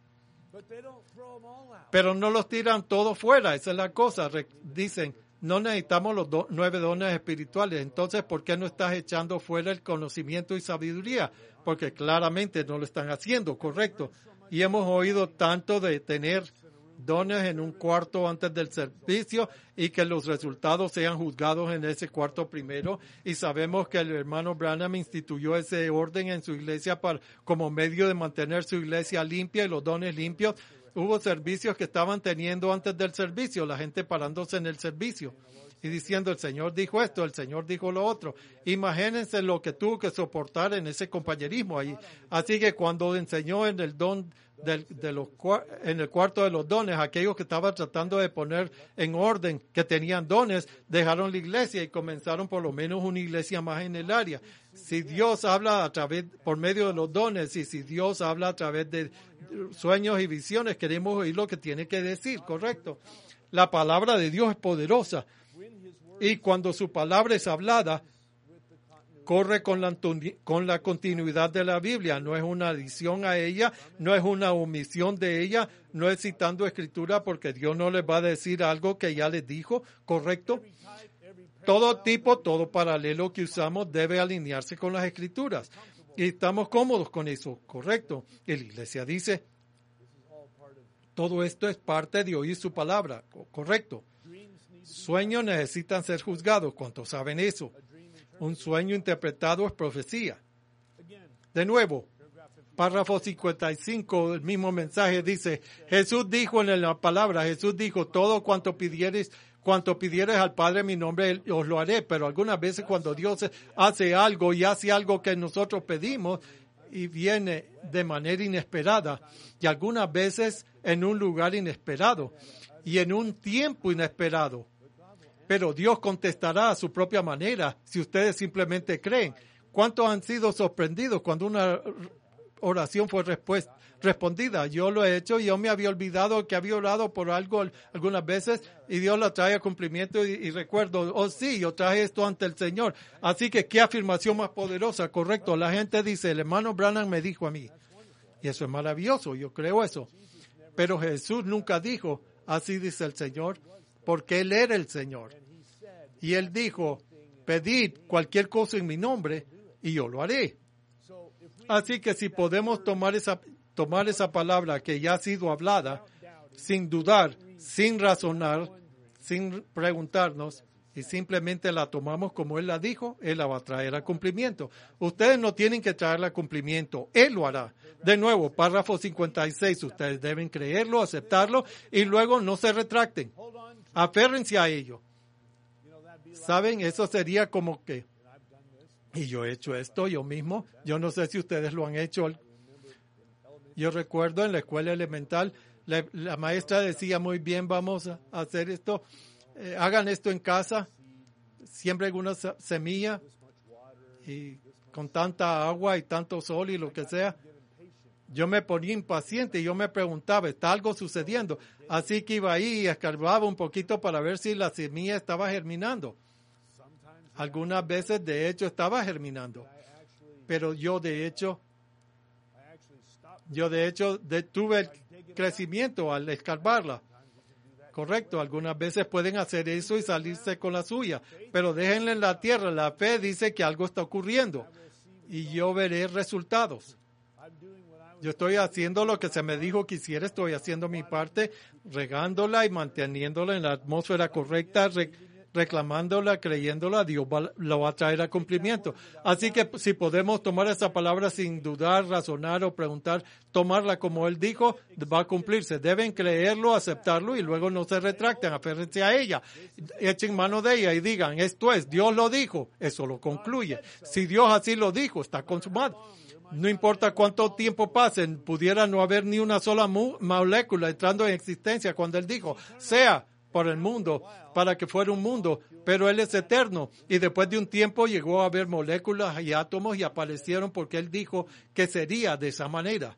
Pero no los tiran todos fuera, esa es la cosa. Re, dicen, no necesitamos los do, nueve dones espirituales. Entonces, ¿por qué no estás echando fuera el conocimiento y sabiduría? Porque claramente no lo están haciendo, correcto. Y hemos oído tanto de tener dones en un cuarto antes del servicio y que los resultados sean juzgados en ese cuarto primero. Y sabemos que el hermano Branham instituyó ese orden en su iglesia para, como medio de mantener su iglesia limpia y los dones limpios. Hubo servicios que estaban teniendo antes del servicio, la gente parándose en el servicio y diciendo, el Señor dijo esto, el Señor dijo lo otro. Imagínense lo que tuvo que soportar en ese compañerismo ahí. Así que cuando enseñó en el don del, de los, en el cuarto de los dones, aquellos que estaban tratando de poner en orden, que tenían dones, dejaron la iglesia y comenzaron por lo menos una iglesia más en el área. Si Dios habla a través, por medio de los dones, y si Dios habla a través de sueños y visiones, queremos oír lo que tiene que decir, ¿correcto? La palabra de Dios es poderosa y cuando su palabra es hablada, corre con la, con la continuidad de la Biblia, no es una adición a ella, no es una omisión de ella, no es citando escritura porque Dios no les va a decir algo que ya les dijo, ¿correcto? Todo tipo, todo paralelo que usamos debe alinearse con las escrituras. Y estamos cómodos con eso, correcto. Y la iglesia dice, todo esto es parte de oír su palabra, correcto. Sueños necesitan ser juzgados, ¿cuántos saben eso? Un sueño interpretado es profecía. De nuevo, párrafo cincuenta y cinco del mismo mensaje dice, Jesús dijo en la palabra, Jesús dijo, todo cuanto pidieres, cuanto pidieres al Padre en mi nombre, os lo haré. Pero algunas veces cuando Dios hace algo y hace algo que nosotros pedimos y viene de manera inesperada y algunas veces en un lugar inesperado y en un tiempo inesperado. Pero Dios contestará a su propia manera si ustedes simplemente creen. ¿Cuántos han sido sorprendidos cuando una oración fue respuesta, respondida? Yo lo he hecho y yo me había olvidado que había orado por algo algunas veces y Dios la trae a cumplimiento y, y recuerdo, oh sí, yo traje esto ante el Señor. Así que qué afirmación más poderosa, correcto. La gente dice, el hermano Branham me dijo a mí. Y eso es maravilloso, yo creo eso. Pero Jesús nunca dijo, así dice el Señor, porque Él era el Señor. Y Él dijo, pedid cualquier cosa en mi nombre y yo lo haré. Así que si podemos tomar esa, tomar esa palabra que ya ha sido hablada, sin dudar, sin razonar, sin preguntarnos, y simplemente la tomamos como Él la dijo, Él la va a traer a cumplimiento. Ustedes no tienen que traerla a cumplimiento, Él lo hará. De nuevo, párrafo cincuenta y seis, ustedes deben creerlo, aceptarlo y luego no se retracten. Aférrense a ello. ¿Saben? Eso sería como que, y yo he hecho esto yo mismo, yo no sé si ustedes lo han hecho. Yo recuerdo en la escuela elemental, la, la maestra decía muy bien, vamos a hacer esto, eh, hagan esto en casa, siembren una semilla y con tanta agua y tanto sol y lo que sea. Yo me ponía impaciente y yo me preguntaba, ¿está algo sucediendo? Así que iba ahí y escarbaba un poquito para ver si la semilla estaba germinando. Algunas veces, de hecho, estaba germinando. Pero yo, de hecho, yo, de hecho, detuve el crecimiento al escarbarla. Correcto, algunas veces pueden hacer eso y salirse con la suya. Pero déjenla en la tierra. La fe dice que algo está ocurriendo. Y yo veré resultados. Yo estoy haciendo lo que se me dijo que hiciera, estoy haciendo mi parte, regándola y manteniéndola en la atmósfera correcta, re, reclamándola, creyéndola, Dios va, lo va a traer a cumplimiento. Así que si podemos tomar esa palabra sin dudar, razonar o preguntar, tomarla como Él dijo, va a cumplirse. Deben creerlo, aceptarlo y luego no se retracten, aférrense a ella, echen mano de ella y digan, esto es, Dios lo dijo, eso lo concluye. Si Dios así lo dijo, está consumado. No importa cuánto tiempo pase, pudiera no haber ni una sola molécula entrando en existencia cuando Él dijo, sea por el mundo, para que fuera un mundo, pero Él es eterno. Y después de un tiempo llegó a haber moléculas y átomos y aparecieron porque Él dijo que sería de esa manera.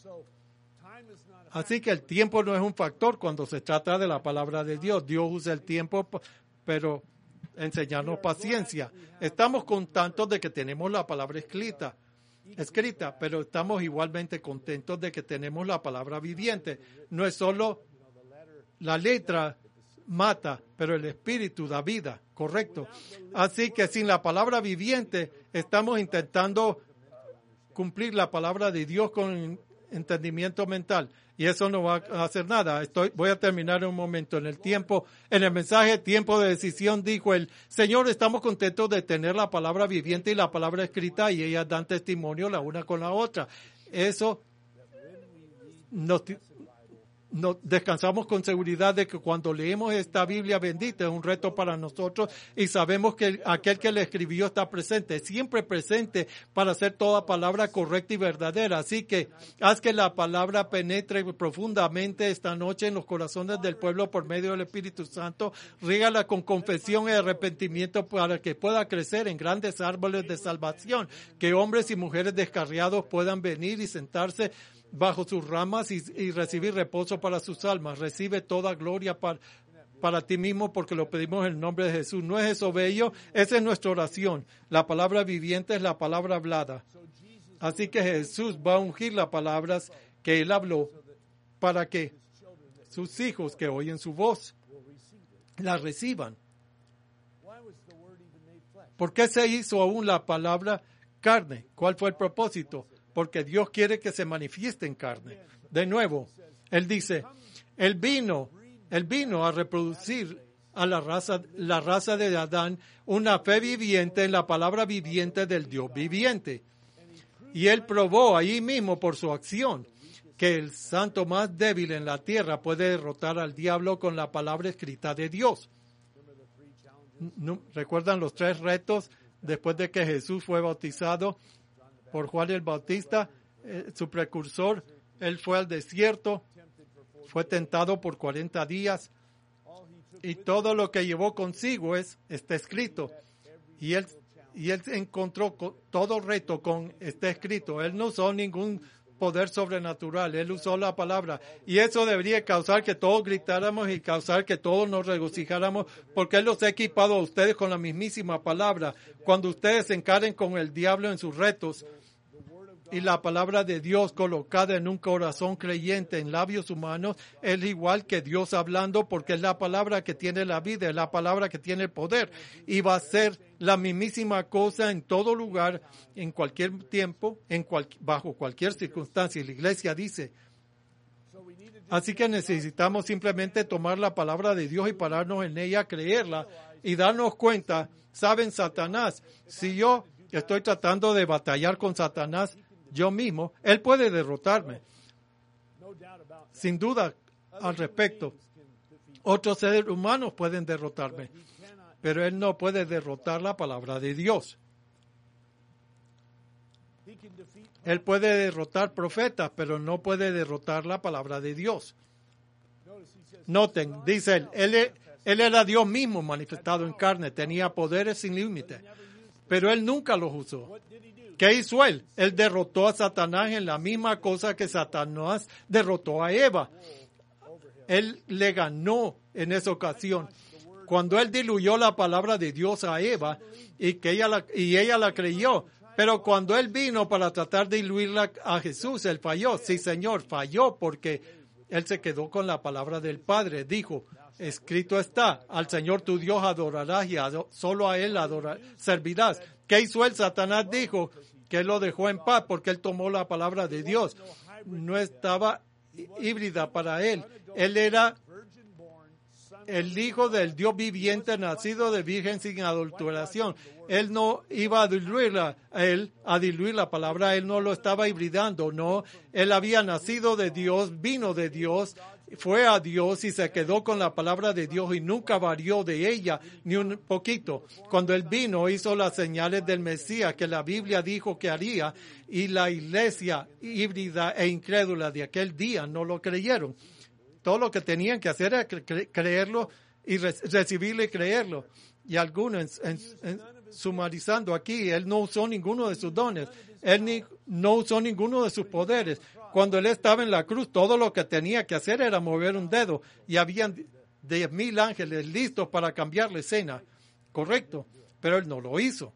Así que el tiempo no es un factor cuando se trata de la palabra de Dios. Dios usa el tiempo, pero enseñarnos paciencia. Estamos contentos de que tenemos la palabra escrita. escrita, pero estamos igualmente contentos de que tenemos la palabra viviente. No es solo la letra mata, pero el espíritu da vida, correcto. Así que sin la palabra viviente estamos intentando cumplir la palabra de Dios con entendimiento mental y eso no va a hacer nada. Estoy, voy a terminar en un momento. En el tiempo, en el mensaje Tiempo de Decisión dijo el Señor, estamos contentos de tener la palabra viviente y la palabra escrita y ellas dan testimonio la una con la otra. Eso nos, nos descansamos con seguridad de que cuando leemos esta Biblia bendita es un reto para nosotros y sabemos que aquel que le escribió está presente, siempre presente para hacer toda palabra correcta y verdadera. Así que haz que la palabra penetre profundamente esta noche en los corazones del pueblo por medio del Espíritu Santo. Rígala con confesión y arrepentimiento para que pueda crecer en grandes árboles de salvación, que hombres y mujeres descarriados puedan venir y sentarse bajo sus ramas y, y recibir reposo para sus almas. Recibe toda gloria para, para ti mismo porque lo pedimos en el nombre de Jesús. ¿No es eso bello? Esa es nuestra oración. La palabra viviente es la palabra hablada. Así que Jesús va a ungir las palabras que Él habló para que sus hijos que oyen su voz la reciban. ¿Por qué se hizo aún la palabra carne? ¿Cuál fue el propósito? Porque Dios quiere que se manifieste en carne. De nuevo, Él dice, Él vino, Él vino a reproducir a la raza, la raza de Adán una fe viviente en la palabra viviente del Dios viviente. Y Él probó ahí mismo por su acción que el santo más débil en la tierra puede derrotar al diablo con la palabra escrita de Dios. ¿Recuerdan los tres retos después de que Jesús fue bautizado por Juan el Bautista, eh, su precursor? Él fue al desierto, fue tentado por cuarenta días y todo lo que llevó consigo es, está escrito. Y él, y él encontró todo reto con está escrito. Él no usó ningún poder sobrenatural, él usó la palabra. Y eso debería causar que todos gritáramos y causar que todos nos regocijáramos, porque Él los ha equipado a ustedes con la mismísima palabra. Cuando ustedes se encaren con el diablo en sus retos, y la palabra de Dios colocada en un corazón creyente en labios humanos es igual que Dios hablando, porque es la palabra que tiene la vida, es la palabra que tiene el poder y va a ser la mismísima cosa en todo lugar, en cualquier tiempo, en cual, bajo cualquier circunstancia. Y la iglesia dice, Así que necesitamos simplemente tomar la palabra de Dios y pararnos en ella, creerla y darnos cuenta. ¿Saben, Satanás? Si yo estoy tratando de batallar con Satanás yo mismo, él puede derrotarme. Sin duda al respecto. Otros seres humanos pueden derrotarme, pero él no puede derrotar la palabra de Dios. Él puede derrotar profetas, pero no puede derrotar la palabra de Dios. Noten, dice él, él, él era Dios mismo manifestado en carne, tenía poderes sin límite, pero él nunca los usó. ¿Qué hizo él? Él derrotó a Satanás en la misma cosa que Satanás derrotó a Eva. Él le ganó en esa ocasión. Cuando él diluyó la palabra de Dios a Eva y, que ella la, y ella la creyó, pero cuando él vino para tratar de diluirla a Jesús, él falló. Sí, Señor, falló porque él se quedó con la palabra del Padre. Dijo, escrito está, al Señor tu Dios adorarás y ado- solo a él adorar, servirás. ¿Qué hizo él? Satanás dijo que él lo dejó en paz porque él tomó la palabra de Dios. No estaba híbrida para él. Él era el hijo del Dios viviente, nacido de virgen sin adulteración. Él no iba a diluirla, a él, a diluir la palabra, él no lo estaba hibridando, no. Él había nacido de Dios, vino de Dios, fue a Dios y se quedó con la palabra de Dios y nunca varió de ella ni un poquito. Cuando él vino, hizo las señales del Mesías que la Biblia dijo que haría y la iglesia híbrida e incrédula de aquel día no lo creyeron. Todo lo que tenían que hacer era cre- creerlo y re- recibirlo y creerlo. Y algunos, en, en, en, sumarizando aquí, él no usó ninguno de sus dones. Él ni, no usó ninguno de sus poderes. Cuando él estaba en la cruz, todo lo que tenía que hacer era mover un dedo. Y habían diez mil ángeles listos para cambiar la escena. Correcto. Pero él no lo hizo.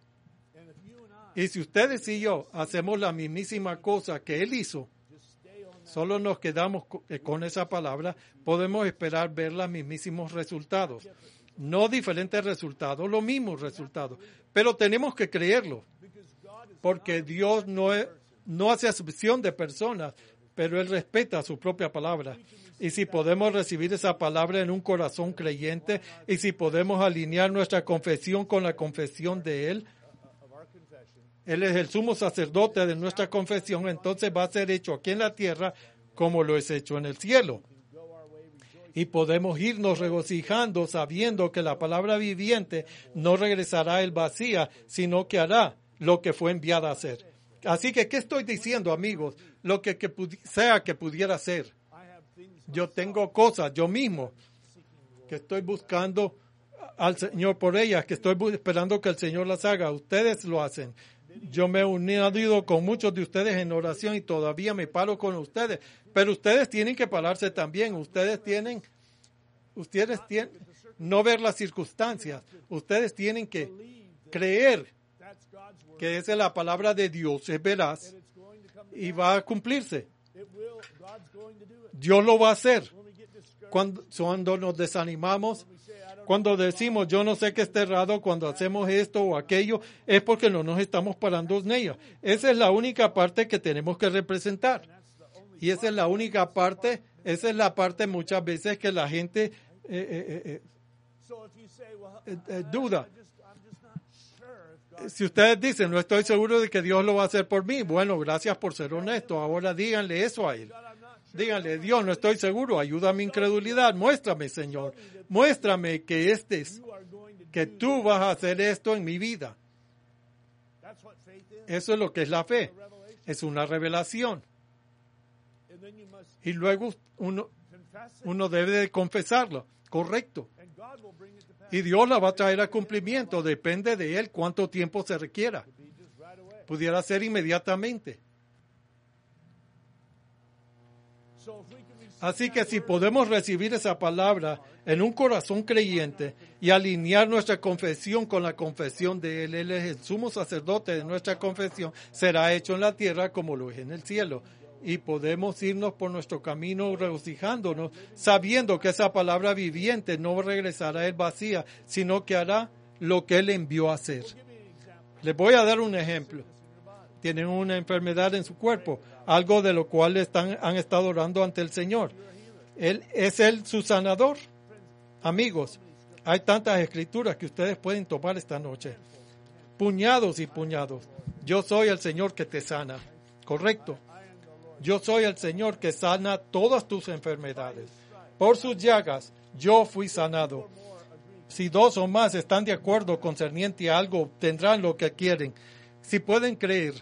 Y si ustedes y yo hacemos la mismísima cosa que él hizo, solo nos quedamos con esa palabra, podemos esperar ver los mismísimos resultados. No diferentes resultados, los mismos resultados. Pero tenemos que creerlo, porque Dios no, es, no hace acepción de personas, pero Él respeta su propia palabra. Y si podemos recibir esa palabra en un corazón creyente, y si podemos alinear nuestra confesión con la confesión de Él, Él es el sumo sacerdote de nuestra confesión, entonces va a ser hecho aquí en la tierra como lo es hecho en el cielo. Y podemos irnos regocijando sabiendo que la palabra viviente no regresará el vacía, sino que hará lo que fue enviada a hacer. Así que, ¿qué estoy diciendo, amigos? Lo que, que pudi- sea que pudiera ser. Yo tengo cosas, yo mismo, que estoy buscando al Señor por ellas, que estoy bu- esperando que el Señor las haga. Ustedes lo hacen. Yo me he unido con muchos de ustedes en oración y todavía me paro con ustedes. Pero ustedes tienen que pararse también. Ustedes tienen, ustedes tienen, no ver las circunstancias. Ustedes tienen que creer que esa es la palabra de Dios, es veraz y va a cumplirse. Dios lo va a hacer. Cuando, cuando nos desanimamos, cuando decimos yo no sé qué está errado, cuando hacemos esto o aquello, es porque no nos estamos parando en ella. Esa es la única parte que tenemos que representar. Y esa es la única parte, esa es la parte muchas veces que la gente eh, eh, eh, eh, eh, duda. Si ustedes dicen, no estoy seguro de que Dios lo va a hacer por mí, bueno, gracias por ser honesto. Ahora díganle eso a Él. Díganle, Dios, no estoy seguro, ayuda a mi incredulidad, muéstrame, Señor, muéstrame que este es, que tú vas a hacer esto en mi vida. Eso es lo que es la fe, es una revelación. Y luego uno, uno debe de confesarlo, correcto. Y Dios la va a traer a cumplimiento, depende de Él cuánto tiempo se requiera. Pudiera ser inmediatamente. Así que si podemos recibir esa palabra en un corazón creyente y alinear nuestra confesión con la confesión de Él, Él es el sumo sacerdote de nuestra confesión, será hecho en la tierra como lo es en el cielo. Y podemos irnos por nuestro camino regocijándonos, sabiendo que esa palabra viviente no regresará a Él vacía, sino que hará lo que Él envió a hacer. Les voy a dar un ejemplo. tienen una enfermedad en su cuerpo, algo de lo cual están, han estado orando ante el Señor. Él es Él su sanador. Amigos, hay tantas escrituras que ustedes pueden tomar esta noche. Puñados y puñados. Yo soy el Señor que te sana. Correcto. Yo soy el Señor que sana todas tus enfermedades. Por sus llagas yo fui sanado. Si dos o más están de acuerdo concerniente a algo, tendrán lo que quieren. Si pueden creer,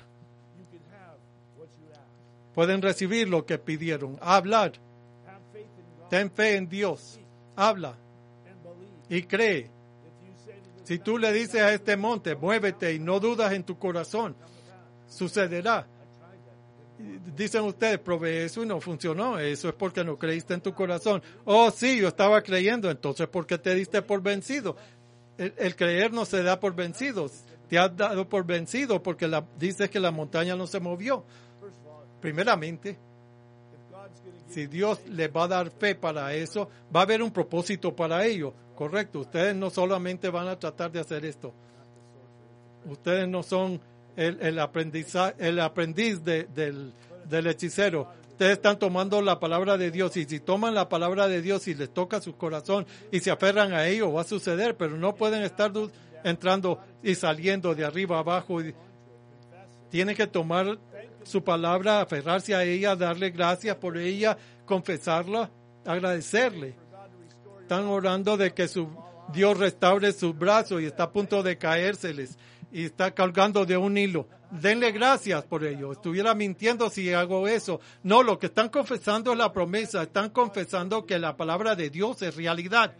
pueden recibir lo que pidieron. Hablar. Ten fe en Dios. Habla y cree. Si tú le dices a este monte, muévete y no dudas en tu corazón, sucederá. Dicen ustedes, probé eso y no funcionó. Eso es porque no creíste en tu corazón. Oh, sí, yo estaba creyendo. Entonces, ¿por qué te diste por vencido? El, el creer no se da por vencido. Te has dado por vencido porque la, dices que la montaña no se movió. Primeramente, si Dios les va a dar fe para eso, va a haber un propósito para ello. Correcto. Ustedes no solamente van a tratar de hacer esto. Ustedes no son el, el, aprendiza, el aprendiz de, del, del hechicero. Ustedes están tomando la palabra de Dios, y si toman la palabra de Dios y les toca su corazón y se aferran a ello, va a suceder, pero no pueden estar entrando y saliendo de arriba a abajo. Tienen que tomar su palabra, aferrarse a ella, darle gracias por ella, confesarla, agradecerle. Están orando de que su Dios restaure sus brazos y está a punto de caérseles y está colgando de un hilo. Denle gracias por ello. Estuviera mintiendo si hago eso. No, lo que están confesando es la promesa. Están confesando que la palabra de Dios es realidad.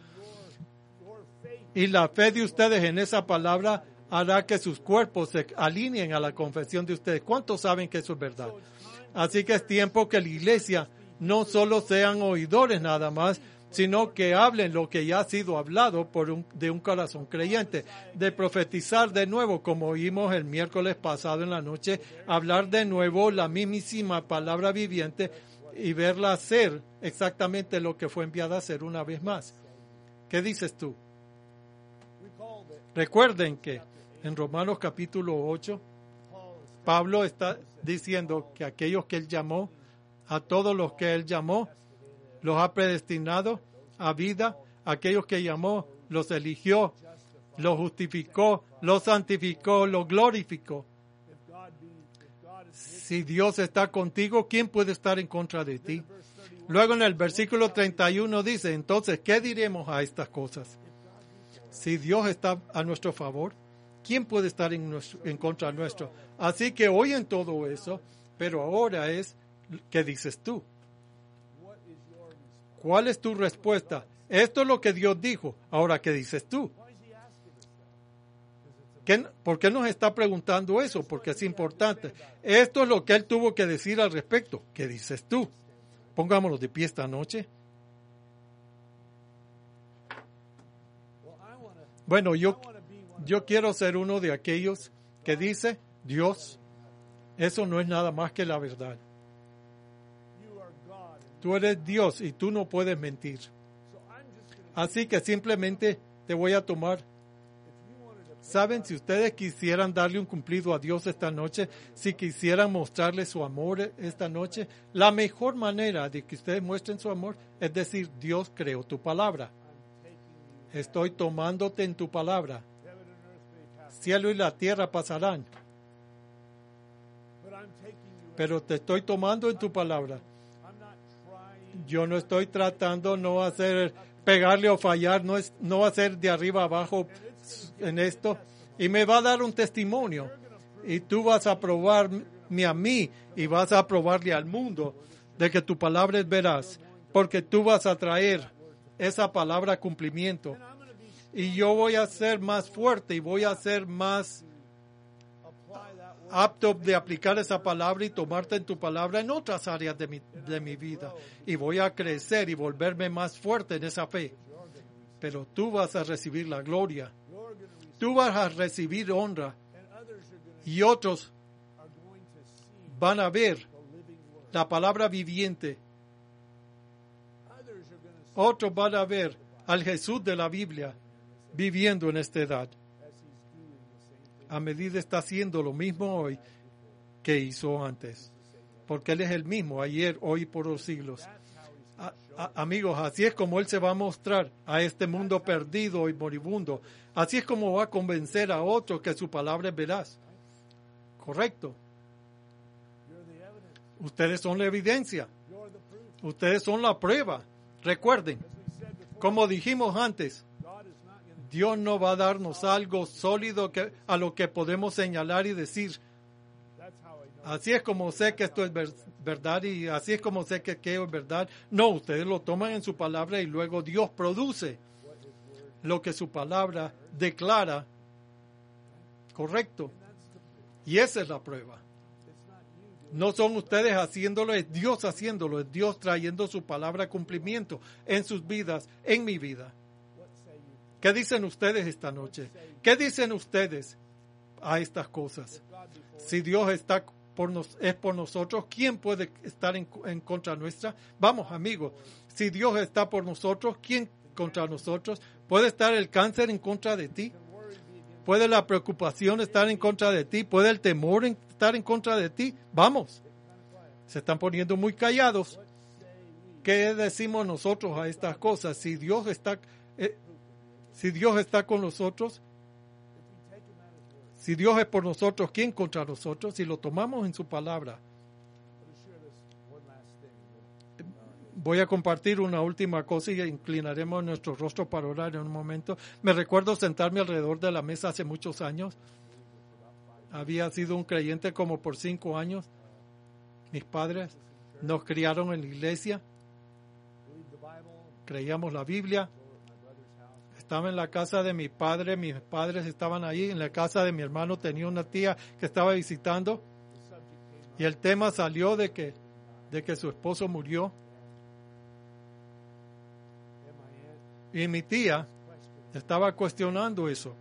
Y la fe de ustedes en esa palabra hará que sus cuerpos se alineen a la confesión de ustedes. ¿Cuántos saben que eso es verdad? Así que es tiempo que la iglesia no solo sean oidores nada más, sino que hablen lo que ya ha sido hablado por un, de un corazón creyente, de profetizar de nuevo, como oímos el miércoles pasado en la noche, hablar de nuevo la mismísima palabra viviente y verla hacer exactamente lo que fue enviada a hacer una vez más. ¿Qué dices tú? Recuerden que en Romanos capítulo ocho, Pablo está diciendo que aquellos que él llamó, a todos los que él llamó, los ha predestinado a vida. Aquellos que llamó, los eligió, los justificó, los santificó, los glorificó. Si Dios está contigo, ¿quién puede estar en contra de ti? Luego en el versículo treinta y uno dice, entonces, ¿qué diremos a estas cosas? Si Dios está a nuestro favor, ¿quién puede estar en, nuestro, en contra nuestro? Así que oyen todo eso, pero ahora es, ¿qué dices tú? ¿Cuál es tu respuesta? Esto es lo que Dios dijo. Ahora, ¿qué dices tú? ¿Qué, ¿Por qué nos está preguntando eso? Porque es importante. Esto es lo que Él tuvo que decir al respecto. ¿Qué dices tú? Pongámonos de pie esta noche. Bueno, yo, yo quiero ser uno de aquellos que dice, Dios, eso no es nada más que la verdad. Tú eres Dios y tú no puedes mentir. Así que simplemente te voy a tomar. ¿Saben? Si ustedes quisieran darle un cumplido a Dios esta noche, si quisieran mostrarle su amor esta noche, la mejor manera de que ustedes muestren su amor es decir, Dios creó tu palabra. Estoy tomándote en tu palabra. Cielo y la tierra pasarán, pero te estoy tomando en tu palabra. Yo no estoy tratando no hacer, pegarle o fallar, no es, no hacer de arriba abajo en esto. Y me va a dar un testimonio. Y tú vas a probarme a mí y vas a probarle al mundo de que tu palabra es veraz. Porque tú vas a traer esa palabra a cumplimiento. Y yo voy a ser más fuerte y voy a ser más apto de aplicar esa palabra y tomarte en tu palabra en otras áreas de mi, de mi vida. Y voy a crecer y volverme más fuerte en esa fe. Pero tú vas a recibir la gloria. Tú vas a recibir honra. Y otros van a ver la palabra viviente. Otros van a ver al Jesús de la Biblia viviendo en esta edad. A medida está haciendo lo mismo hoy que hizo antes. Porque Él es el mismo, ayer, hoy y por los siglos. A, a, amigos, así es como Él se va a mostrar a este mundo perdido y moribundo. Así es como va a convencer a otros que su palabra es veraz. Correcto. Ustedes son la evidencia. Ustedes son la prueba. Recuerden, como dijimos antes, Dios no va a darnos algo sólido que, a lo que podemos señalar y decir, así es como sé que esto es ver, verdad y así es como sé que aquello es verdad. No, ustedes lo toman en su palabra y luego Dios produce lo que su palabra declara correcto. Y esa es la prueba. No son ustedes haciéndolo, es Dios haciéndolo, es Dios trayendo su palabra a cumplimiento en sus vidas, en mi vida. ¿Qué dicen ustedes esta noche? ¿Qué dicen ustedes a estas cosas? Si Dios está por nos, es por nosotros, ¿quién puede estar en, en contra nuestra? Vamos, amigos, si Dios está por nosotros, ¿quién contra nosotros? ¿Puede estar el cáncer en contra de ti? ¿Puede la preocupación estar en contra de ti? ¿Puede el temor estar en contra de ti? Vamos. Se están poniendo muy callados. ¿Qué decimos nosotros a estas cosas? Si Dios está, eh, si Dios está con nosotros, si Dios es por nosotros, ¿quién contra nosotros? Si lo tomamos en su palabra. Voy a compartir una última cosa y inclinaremos nuestro rostro para orar en un momento. Me recuerdo sentarme alrededor de la mesa hace muchos años. Había sido un creyente como por cinco años. Mis padres nos criaron en la iglesia. Creíamos la Biblia. Estaba en la casa de mi padre. Mis padres estaban ahí. En la casa de mi hermano tenía una tía que estaba visitando. Y el tema salió de que, de que su esposo murió. Y mi tía estaba cuestionando eso.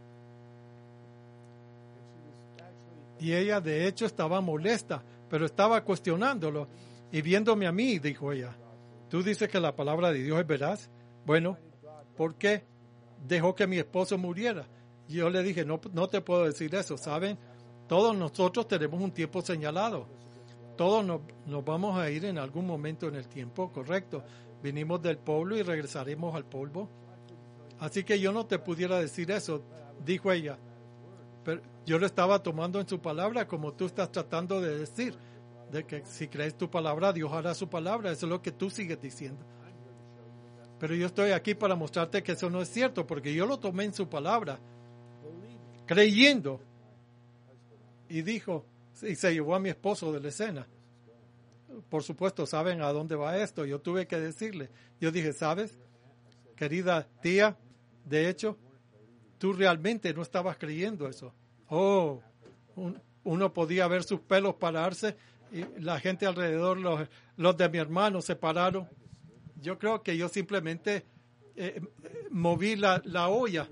Y ella de hecho estaba molesta, pero estaba cuestionándolo. Y viéndome a mí, dijo ella, ¿tú dices que la palabra de Dios es veraz? Bueno, ¿por qué dejó que mi esposo muriera? Y yo le dije, no, no te puedo decir eso, ¿saben? Todos nosotros tenemos un tiempo señalado. Todos nos, nos vamos a ir en algún momento en el tiempo, correcto. Vinimos del polvo y regresaremos al polvo. Así que yo no te pudiera decir eso, dijo ella. Pero yo lo estaba tomando en su palabra, como tú estás tratando de decir, de que si crees tu palabra, Dios hará su palabra. Eso es lo que tú sigues diciendo. Pero yo estoy aquí para mostrarte que eso no es cierto, porque yo lo tomé en su palabra, creyendo. Y dijo, y se llevó a mi esposo de la escena. Por supuesto, saben a dónde va esto. Yo tuve que decirle. Yo dije, ¿sabes? Querida tía, de hecho, tú realmente no estabas creyendo eso. Oh, un, uno podía ver sus pelos pararse y la gente alrededor, los, los de mi hermano se pararon. Yo creo que yo simplemente eh, moví la, la olla.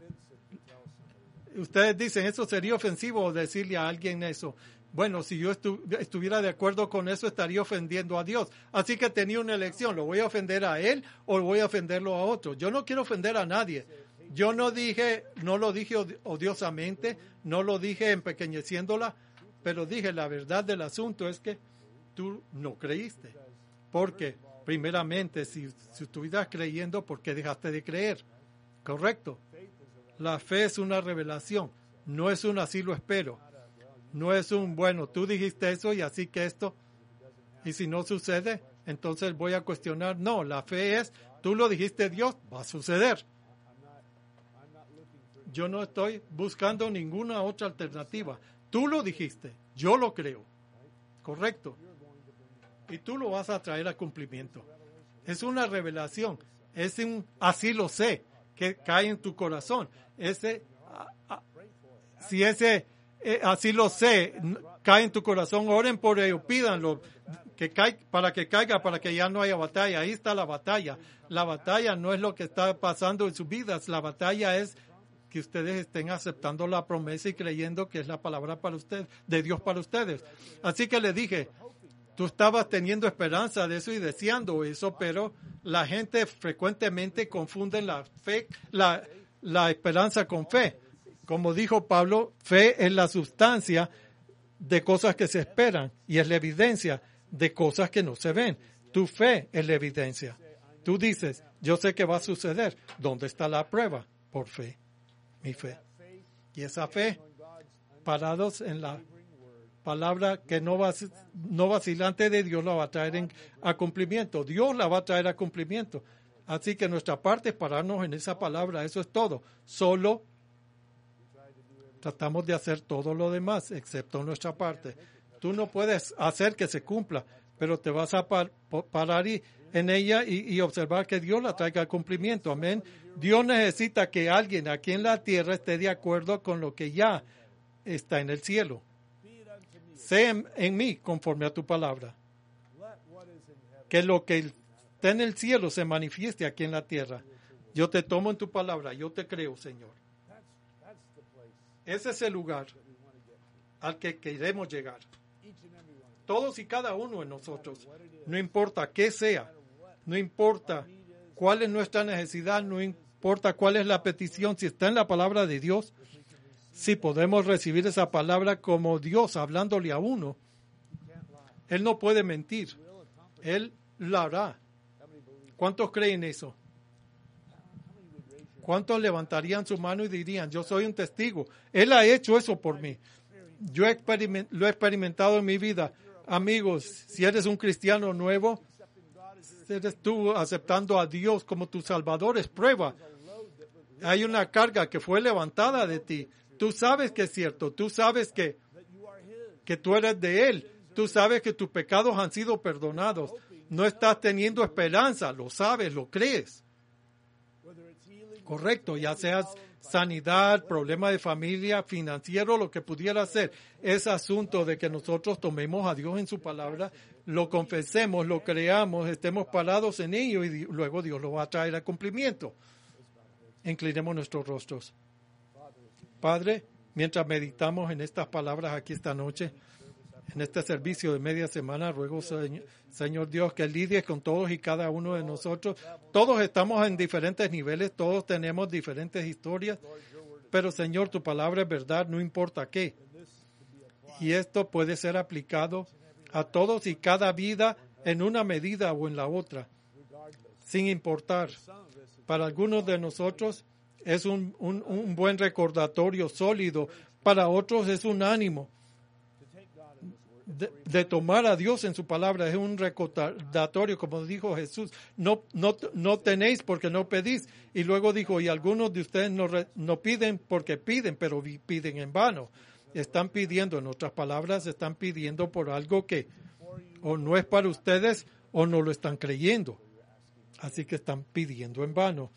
Ustedes dicen, ¿eso sería ofensivo decirle a alguien eso? Bueno, si yo estu- estuviera de acuerdo con eso, estaría ofendiendo a Dios. Así que tenía una elección, ¿lo voy a ofender a Él o voy a ofenderlo a otro? Yo no quiero ofender a nadie. Yo no dije, no lo dije odiosamente, no lo dije empequeñeciéndola, pero dije, la verdad del asunto es que tú no creíste. Porque, primeramente, si, si estuvieras creyendo, ¿por qué dejaste de creer? ¿Correcto? La fe es una revelación, no es un así lo espero. No es un, bueno, tú dijiste eso y así que esto, y si no sucede, entonces voy a cuestionar. No, la fe es, tú lo dijiste Dios, va a suceder. Yo no estoy buscando ninguna otra alternativa. Tú lo dijiste, yo lo creo. Correcto. Y tú lo vas a traer a cumplimiento. Es una revelación, es un, así lo sé, que cae en tu corazón. Ese, a, a, si ese... Eh, así lo sé, cae en tu corazón, oren por ello, pídanlo, que caiga, para que caiga, para que ya no haya batalla. Ahí está la batalla. La batalla no es lo que está pasando en sus vidas, la batalla es que ustedes estén aceptando la promesa y creyendo que es la palabra para ustedes, de Dios para ustedes. Así que le dije, tú estabas teniendo esperanza de eso y deseando eso, pero la gente frecuentemente confunde la fe, la, la esperanza con fe. Como dijo Pablo, fe es la sustancia de cosas que se esperan y es la evidencia de cosas que no se ven. Tu fe es la evidencia. Tú dices, yo sé que va a suceder. ¿Dónde está la prueba? Por fe, mi fe. Y esa fe, parados en la palabra que no, vac- no vacilante de Dios, la va a traer en- a cumplimiento. Dios la va a traer a cumplimiento. Así que nuestra parte es pararnos en esa palabra. Eso es todo. Solo tratamos de hacer todo lo demás, excepto nuestra parte. Tú no puedes hacer que se cumpla, pero te vas a par- parar y, en ella y, y observar que Dios la traiga a cumplimiento. Amén. Dios necesita que alguien aquí en la tierra esté de acuerdo con lo que ya está en el cielo. Sé en, en mí conforme a tu palabra. Que lo que está en el cielo se manifieste aquí en la tierra. Yo te tomo en tu palabra, yo te creo, Señor. Ese es el lugar al que queremos llegar. Todos y cada uno de nosotros, no importa qué sea, no importa cuál es nuestra necesidad, no importa cuál es la petición, si está en la palabra de Dios, si podemos recibir esa palabra como Dios hablándole a uno, Él no puede mentir, Él la hará. ¿Cuántos creen eso? ¿Cuántos levantarían su mano y dirían, yo soy un testigo? Él ha hecho eso por mí. Yo he experiment- lo he experimentado en mi vida. Amigos, si eres un cristiano nuevo, si eres tú aceptando a Dios como tu Salvador, es prueba. Hay una carga que fue levantada de ti. Tú sabes que es cierto. Tú sabes que, que tú eres de Él. Tú sabes que tus pecados han sido perdonados. No estás teniendo esperanza. Lo sabes, lo crees. Correcto, ya sea sanidad, problema de familia, financiero, lo que pudiera ser. Es asunto de que nosotros tomemos a Dios en su palabra, lo confesemos, lo creamos, estemos parados en ello y luego Dios lo va a traer a cumplimiento. Inclinemos nuestros rostros. Padre, mientras meditamos en estas palabras aquí esta noche, en este servicio de media semana, ruego, Señor, Señor Dios, que lidies con todos y cada uno de nosotros. Todos estamos en diferentes niveles, todos tenemos diferentes historias, pero Señor, tu palabra es verdad, no importa qué. Y esto puede ser aplicado a todos y cada vida en una medida o en la otra, sin importar. Para algunos de nosotros es un, un, un buen recordatorio sólido, para otros es un ánimo. De, de tomar a Dios en su palabra, es un recordatorio, como dijo Jesús, no, no, no tenéis porque no pedís. Y luego dijo, y algunos de ustedes no, re, no piden porque piden, pero piden en vano. Están pidiendo, en otras palabras, están pidiendo por algo que o no es para ustedes o no lo están creyendo. Así que están pidiendo en vano.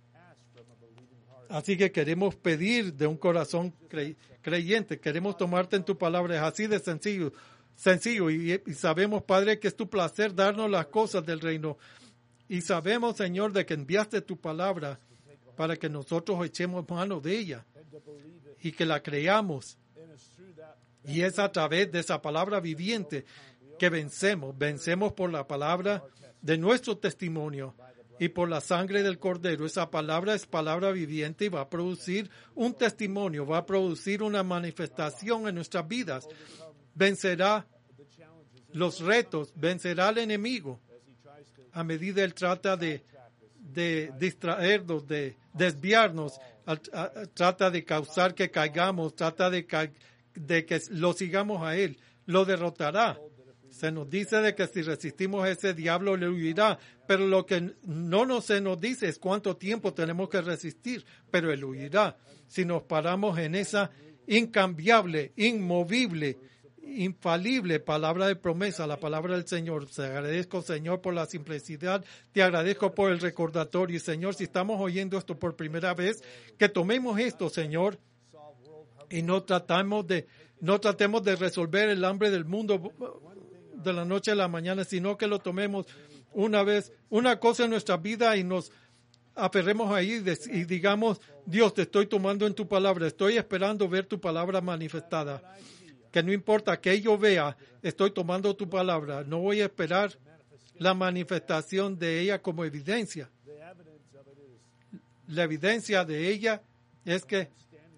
Así que queremos pedir de un corazón cre, creyente, queremos tomarte en tu palabra, es así de sencillo. Sencillo, y, y sabemos, Padre, que es tu placer darnos las cosas del reino. Y sabemos, Señor, de que enviaste tu palabra para que nosotros echemos mano de ella y que la creamos. Y es a través de esa palabra viviente que vencemos. Vencemos por la palabra de nuestro testimonio y por la sangre del Cordero. Esa palabra es palabra viviente y va a producir un testimonio, va a producir una manifestación en nuestras vidas. Vencerá los retos, vencerá al enemigo a medida él trata de, de distraernos, de desviarnos, a, a, trata de causar que caigamos, trata de, ca, de que lo sigamos a él, lo derrotará. Se nos dice de que si resistimos a ese diablo le huirá, pero lo que no nos, se nos dice es cuánto tiempo tenemos que resistir, pero él huirá. Si nos paramos en esa incambiable, inmovible, infalible palabra de promesa, la palabra del Señor. Te agradezco, Señor, por la simplicidad, te agradezco por el recordatorio. Y, Señor, si estamos oyendo esto por primera vez, que tomemos esto, Señor, y no tratamos de, no tratemos de resolver el hambre del mundo de la noche a la mañana, sino que lo tomemos una vez, una cosa en nuestra vida y nos aferremos ahí y digamos, Dios, te estoy tomando en tu palabra, estoy esperando ver tu palabra manifestada. Que no importa que yo vea, estoy tomando tu palabra. No voy a esperar la manifestación de ella como evidencia. La evidencia de ella es que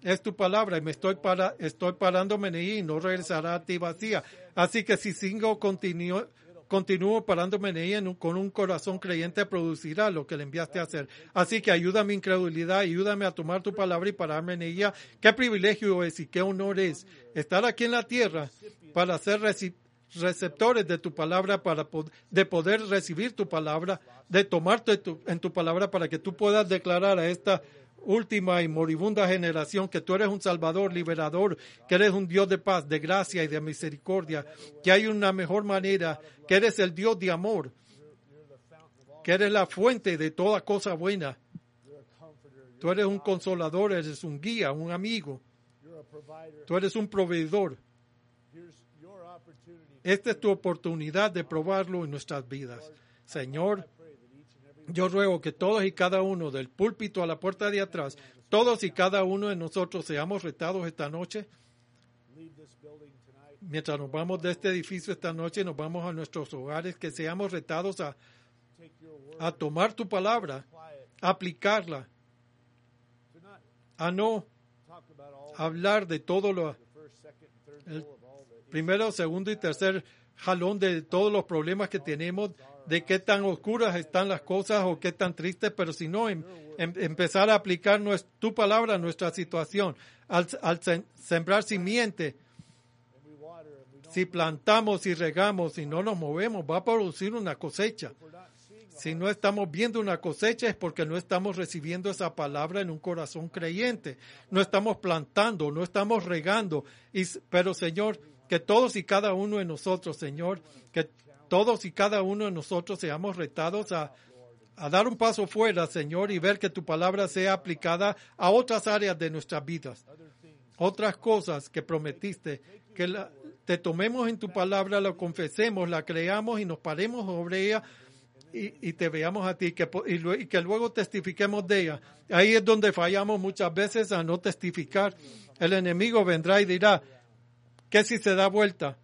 es tu palabra y me estoy para, estoy parándome en ella y no regresará a ti vacía. Así que si sigo continúo, continúo parándome en ella en un, con un corazón creyente, producirá lo que le enviaste a hacer. Así que ayuda a mi incredulidad, ayúdame a tomar tu palabra y pararme en ella. Qué privilegio es y qué honor es estar aquí en la tierra para ser reci- receptores de tu palabra, para pod- de poder recibir tu palabra, de tomarte tu, en tu palabra para que tú puedas declarar a esta última y moribunda generación que tú eres un Salvador, liberador, que eres un Dios de paz, de gracia y de misericordia, que hay una mejor manera, que eres el Dios de amor, que eres la fuente de toda cosa buena. Tú eres un consolador, eres un guía, un amigo. Tú eres un proveedor. Esta es tu oportunidad de probarlo en nuestras vidas. Señor, yo ruego que todos y cada uno, del púlpito a la puerta de atrás, todos y cada uno de nosotros seamos retados esta noche. Mientras nos vamos de este edificio esta noche, nos vamos a nuestros hogares, que seamos retados a, a tomar tu palabra, a aplicarla, a no hablar de todo lo, el primero, segundo y tercer jalón de todos los problemas que tenemos, de qué tan oscuras están las cosas o qué tan tristes, pero si no, em, em, empezar a aplicar nuestra, tu palabra a nuestra situación, al, al sembrar simiente. Si plantamos y regamos y no nos movemos, va a producir una cosecha. Si no estamos viendo una cosecha es porque no estamos recibiendo esa palabra en un corazón creyente. No estamos plantando, no estamos regando. Y, pero, Señor, que todos y cada uno de nosotros, Señor, que todos y cada uno de nosotros seamos retados a, a dar un paso fuera, Señor, y ver que tu palabra sea aplicada a otras áreas de nuestras vidas. Otras cosas que prometiste, que la, te tomemos en tu palabra, la confesemos, la creamos y nos paremos sobre ella y, y te veamos a ti que, y, y que luego testifiquemos de ella. Ahí es donde fallamos muchas veces a no testificar. El enemigo vendrá y dirá, ¿qué si se da vuelta?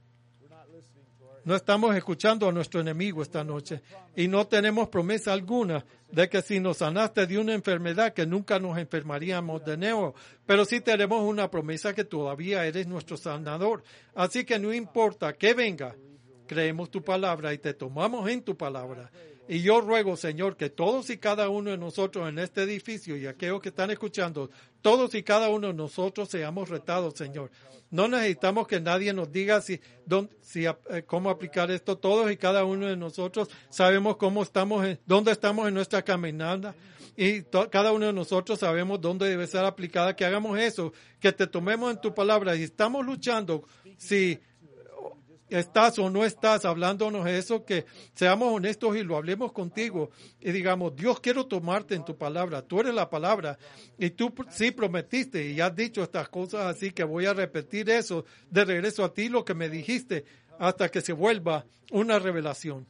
No estamos escuchando a nuestro enemigo esta noche y no tenemos promesa alguna de que si nos sanaste de una enfermedad que nunca nos enfermaríamos de nuevo, pero sí tenemos una promesa que todavía eres nuestro sanador. Así que no importa que venga, creemos tu palabra y te tomamos en tu palabra. Y yo ruego, Señor, que todos y cada uno de nosotros en este edificio y aquellos que están escuchando, todos y cada uno de nosotros seamos retados, Señor. No necesitamos que nadie nos diga si, dónde, si eh, cómo aplicar esto. Todos y cada uno de nosotros sabemos cómo estamos, en, dónde estamos en nuestra caminata. Y to, cada uno de nosotros sabemos dónde debe ser aplicada. Que hagamos eso, que te tomemos en tu palabra. Y estamos luchando, si estás o no estás hablándonos eso, que seamos honestos y lo hablemos contigo y digamos, Dios, quiero tomarte en tu palabra, tú eres la palabra y tú sí prometiste y has dicho estas cosas, así que voy a repetir eso de regreso a ti, lo que me dijiste, hasta que se vuelva una revelación.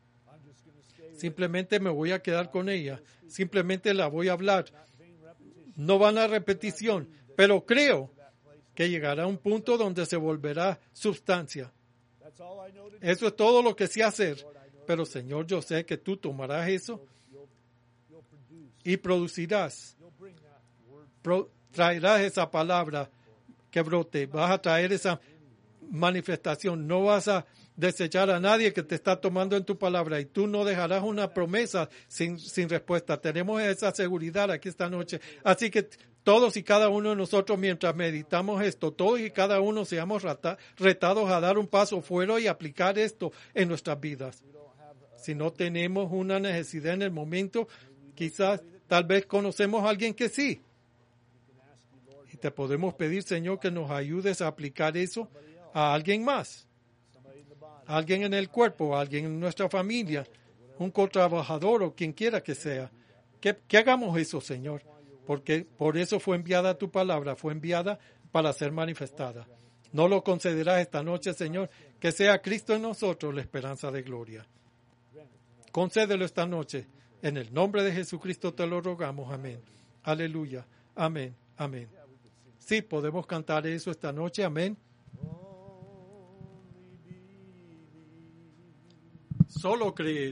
Simplemente me voy a quedar con ella, simplemente la voy a hablar, no van a repetición, pero creo que llegará un punto donde se volverá sustancia. Eso es todo lo que sé hacer. Pero, Señor, yo sé que tú tomarás eso y producirás, pro, traerás esa palabra que brote. Vas a traer esa manifestación. No vas a desechar a nadie que te está tomando en tu palabra y tú no dejarás una promesa sin, sin respuesta. Tenemos esa seguridad aquí esta noche. Así que todos y cada uno de nosotros, mientras meditamos esto, todos y cada uno seamos rata, retados a dar un paso fuera y aplicar esto en nuestras vidas. Si no tenemos una necesidad en el momento, quizás, tal vez conocemos a alguien que sí. Y te podemos pedir, Señor, que nos ayudes a aplicar eso a alguien más. A alguien en el cuerpo, a alguien en nuestra familia, un cotrabajador o quien quiera que sea. Que, que hagamos eso, Señor. Porque por eso fue enviada tu palabra, fue enviada para ser manifestada. No lo concederás esta noche, Señor, que sea Cristo en nosotros la esperanza de gloria. Concédelo esta noche. En el nombre de Jesucristo te lo rogamos. Amén. Aleluya. Amén. Amén. Sí, podemos cantar eso esta noche. Amén. Solo creed.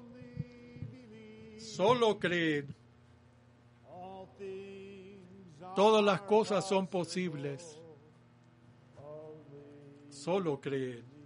Solo creed. Todas las cosas son posibles. Solo creen.